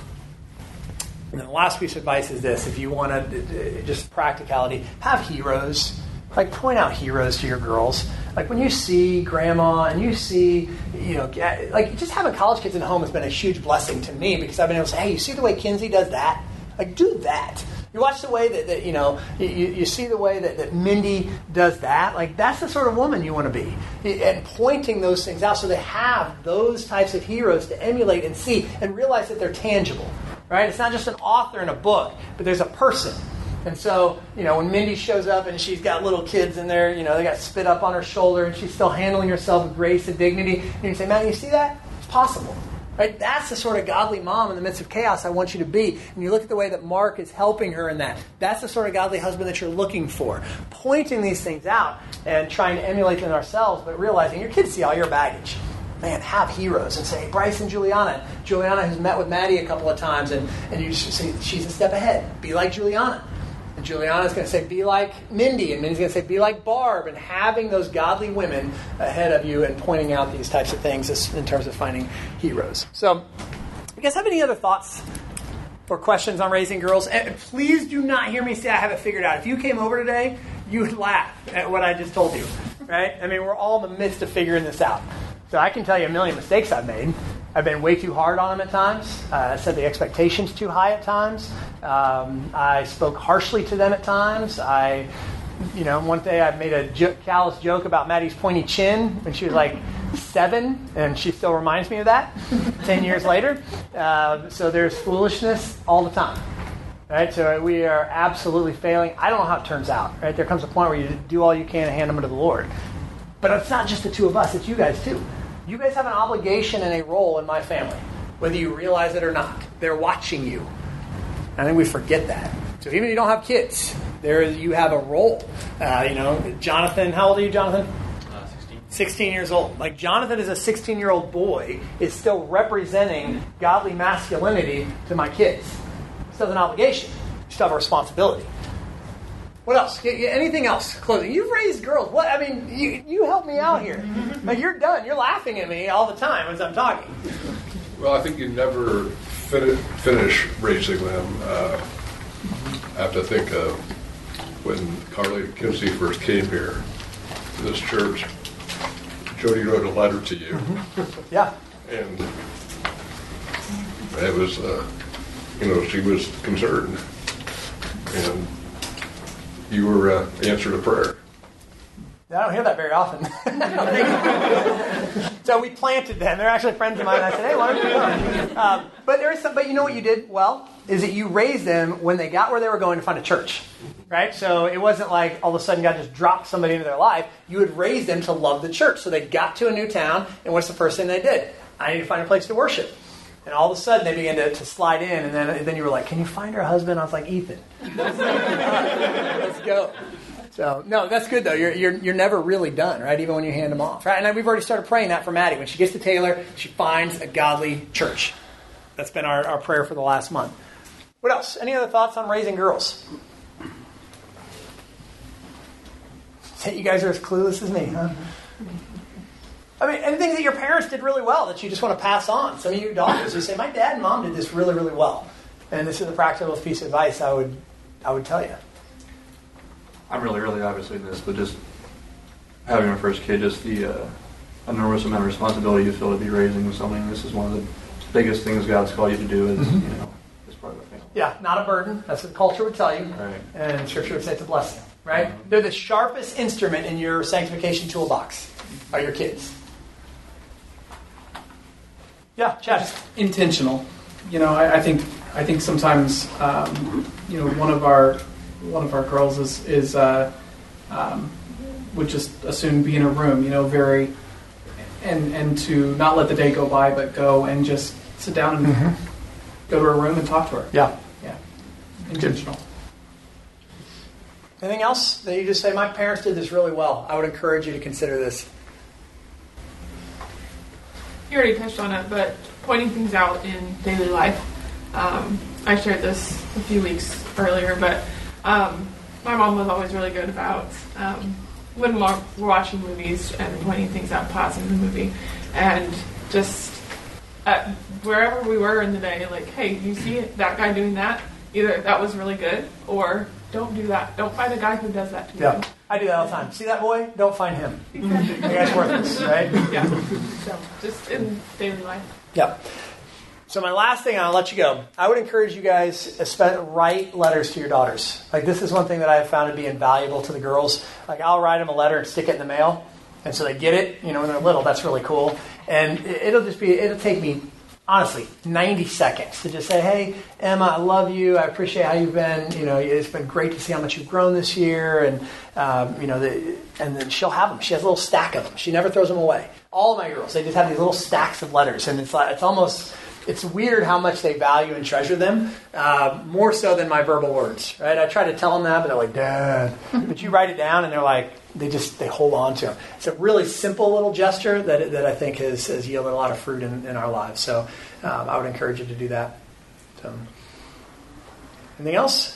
And then the last piece of advice is this. If you want to, just practicality, have heroes. Like, point out heroes to your girls. Like, when you see grandma and you see, you know, like, just having college kids in the home has been a huge blessing to me because I've been able to say, hey, you see the way Kinsey does that? Like, do that. You watch the way that, that you know, you, you see the way that, that Mindy does that. Like, that's the sort of woman you want to be. And pointing those things out so they have those types of heroes to emulate and see and realize that they're tangible. Right? It's not just an author in a book, but there's a person. And so, you know, when Mindy shows up and she's got little kids in there, you know, they got spit up on her shoulder and she's still handling herself with grace and dignity. And you say, man, you see that? It's possible. Right? That's the sort of godly mom in the midst of chaos I want you to be. And you look at the way that Mark is helping her in that. That's the sort of godly husband that you're looking for. Pointing these things out and trying to emulate them ourselves, but realizing your kids see all your baggage. Man, have heroes and say, Bryce and Juliana. Juliana has met with Maddie a couple of times, and, and you just say, she's a step ahead. Be like Juliana. And Juliana's going to say, be like Mindy. And Mindy's going to say, be like Barb. And having those godly women ahead of you and pointing out these types of things in terms of finding heroes. So, you guys have any other thoughts or questions on raising girls? And please do not hear me say I have it figured out. If you came over today, you would laugh at what I just told you. Right? I mean, we're all in the midst of figuring this out. So I can tell you a million mistakes I've made. I've been way too hard on them at times. Uh, I set the expectations too high at times. Um, I spoke harshly to them at times. I, you know, one day I made a jo- callous joke about Maddie's pointy chin when she was like seven, and she still reminds me of that ten years later. Uh, so there's foolishness all the time. Right? So we are absolutely failing. I don't know how it turns out. Right? There comes a point where you do all you can and hand them to the Lord. But it's not just the two of us, it's you guys too. You guys have an obligation and a role in my family, whether you realize it or not. They're watching you. I think we forget that. So even if you don't have kids, there is, you have a role. Uh, you know, Jonathan, how old are you, Jonathan? Uh, sixteen. sixteen years old. Like Jonathan is a sixteen-year-old boy, is still representing godly masculinity to my kids. Still has an obligation. You still have a responsibility. What else? Anything else? Closing. You've raised girls. What? I mean, you you help me out here. Like you're done. You're laughing at me all the time as I'm talking. Well, I think you never fin- finish raising them. Uh, I have to think of when Carly and Kinsey first came here to this church. Jody wrote a letter to you. Mm-hmm. Yeah. And it was, uh, you know, she was concerned. And you were uh, answered a prayer. I don't hear that very often. So we planted them. They're actually friends of mine. I said, hey, why don't you come? Um, but there is some. But you know what you did well is that you raised them when they got where they were going to find a church, right? So it wasn't like all of a sudden God just dropped somebody into their life. You had raised them to love the church. So they got to a new town, and what's the first thing they did? I need to find a place to worship. And all of a sudden, they began to, to slide in, and then, and then you were like, can you find her husband? I was like, Ethan. Let's go. So, no, that's good, though. You're, you're you're never really done, right, even when you hand them off. Right? And we've already started praying that for Maddie. When she gets to Taylor, she finds a godly church. That's been our, our prayer for the last month. What else? Any other thoughts on raising girls? You guys are as clueless as me, huh? I mean, and things that your parents did really well that you just want to pass on. Some of you daughters, you say, my dad and mom did this really, really well. And this is a practical piece of advice I would I would tell you. I'm really, really obviously in this, but just having our first kid, just the uh, enormous amount of responsibility you feel to be raising something. This is one of the biggest things God's called you to do is, mm-hmm. you know, as part of the family. Yeah, not a burden. That's what the culture would tell you. Right. And Scripture would say it's a blessing, right? Mm-hmm. They're the sharpest instrument in your sanctification toolbox are your kids. Yeah, Chad. Just intentional. You know, I, I think I think sometimes um, you know one of our one of our girls is is uh, um, would just as soon be in a room. You know, very and and to not let the day go by, but go and just sit down and mm-hmm. go to her room and talk to her. Yeah, yeah, intentional. Anything else that you just say? My parents did this really well. I would encourage you to consider this. You already touched on it, but pointing things out in daily life. Um, I shared this a few weeks earlier, but um, my mom was always really good about um, when we're watching movies and pointing things out, pausing the movie, and just uh, wherever we were in the day, like, hey, you see that guy doing that? Either that was really good, or don't do that. Don't find a guy who does that to you. Yeah, I do that all the time. See that boy? Don't find him. The guy's worthless, right? Yeah. So just in daily life. Yeah. So my last thing, and I'll let you go. I would encourage you guys to write letters to your daughters. Like this is one thing that I have found to be invaluable to the girls. Like I'll write them a letter and stick it in the mail, and so they get it. You know, when they're little, that's really cool. And it'll just be, it'll take me honestly, ninety seconds to just say, hey, Emma, I love you. I appreciate how you've been. You know, it's been great to see how much you've grown this year. And, um, you know, the, and then she'll have them. She has a little stack of them. She never throws them away. All of my girls, they just have these little stacks of letters. And it's like, it's almost, it's weird how much they value and treasure them, uh, more so than my verbal words, right? I try to tell them that, but they're like, Dad. But you write it down and they're like, they just, they hold on to them. It's a really simple little gesture that that I think has, has yielded a lot of fruit in, in our lives. So um, I would encourage you to do that. So, anything else?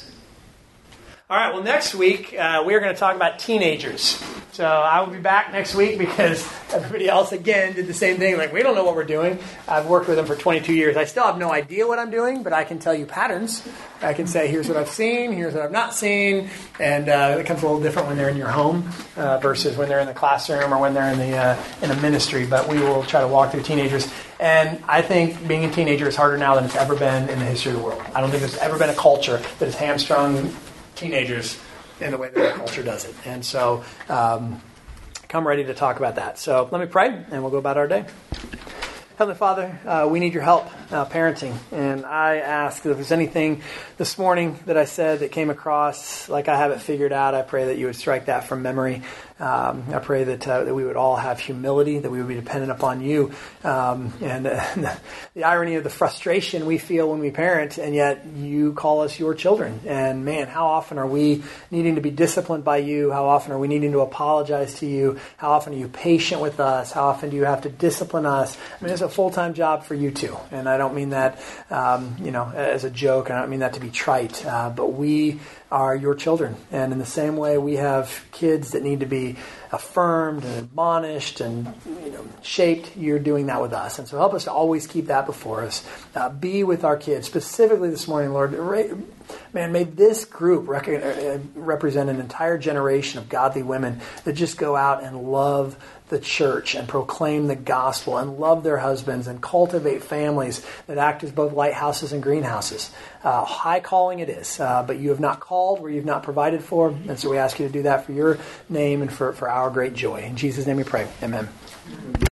All right, well, next week uh, we are going to talk about teenagers. So I will be back next week because everybody else, again, did the same thing. Like, we don't know what we're doing. I've worked with them for twenty-two years. I still have no idea what I'm doing, but I can tell you patterns. I can say, here's what I've seen, here's what I've not seen. And uh, it comes a little different when they're in your home uh, versus when they're in the classroom or when they're in the uh, in a ministry. But we will try to walk through teenagers. And I think being a teenager is harder now than it's ever been in the history of the world. I don't think there's ever been a culture that has hamstrung teenagers in the way that our culture does it. And so um, come ready to talk about that. So let me pray, and we'll go about our day. Heavenly Father, uh, we need your help uh, parenting. And I ask that if there's anything this morning that I said that came across like I have it figured out, I pray that you would strike that from memory. Um, I pray that uh, that we would all have humility, that we would be dependent upon you. Um, and uh, the irony of the frustration we feel when we parent, and yet you call us your children. And man, how often are we needing to be disciplined by you? How often are we needing to apologize to you? How often are you patient with us? How often do you have to discipline us? I mean, it's a full-time job for you too. And I don't mean that, um, you know, as a joke. I don't mean that to be trite. Uh, but we are your children. And in the same way, we have kids that need to be affirmed and admonished and, you know, shaped. You're doing that with us. And so help us to always keep that before us. Uh, be with our kids. Specifically this morning, Lord, man, may this group rec- represent an entire generation of godly women that just go out and love the church and proclaim the gospel and love their husbands and cultivate families that act as both lighthouses and greenhouses. Uh, high calling it is, uh, but you have not called where you've not provided for. And so we ask you to do that for your name and for, for our great joy. In Jesus' name we pray. Amen.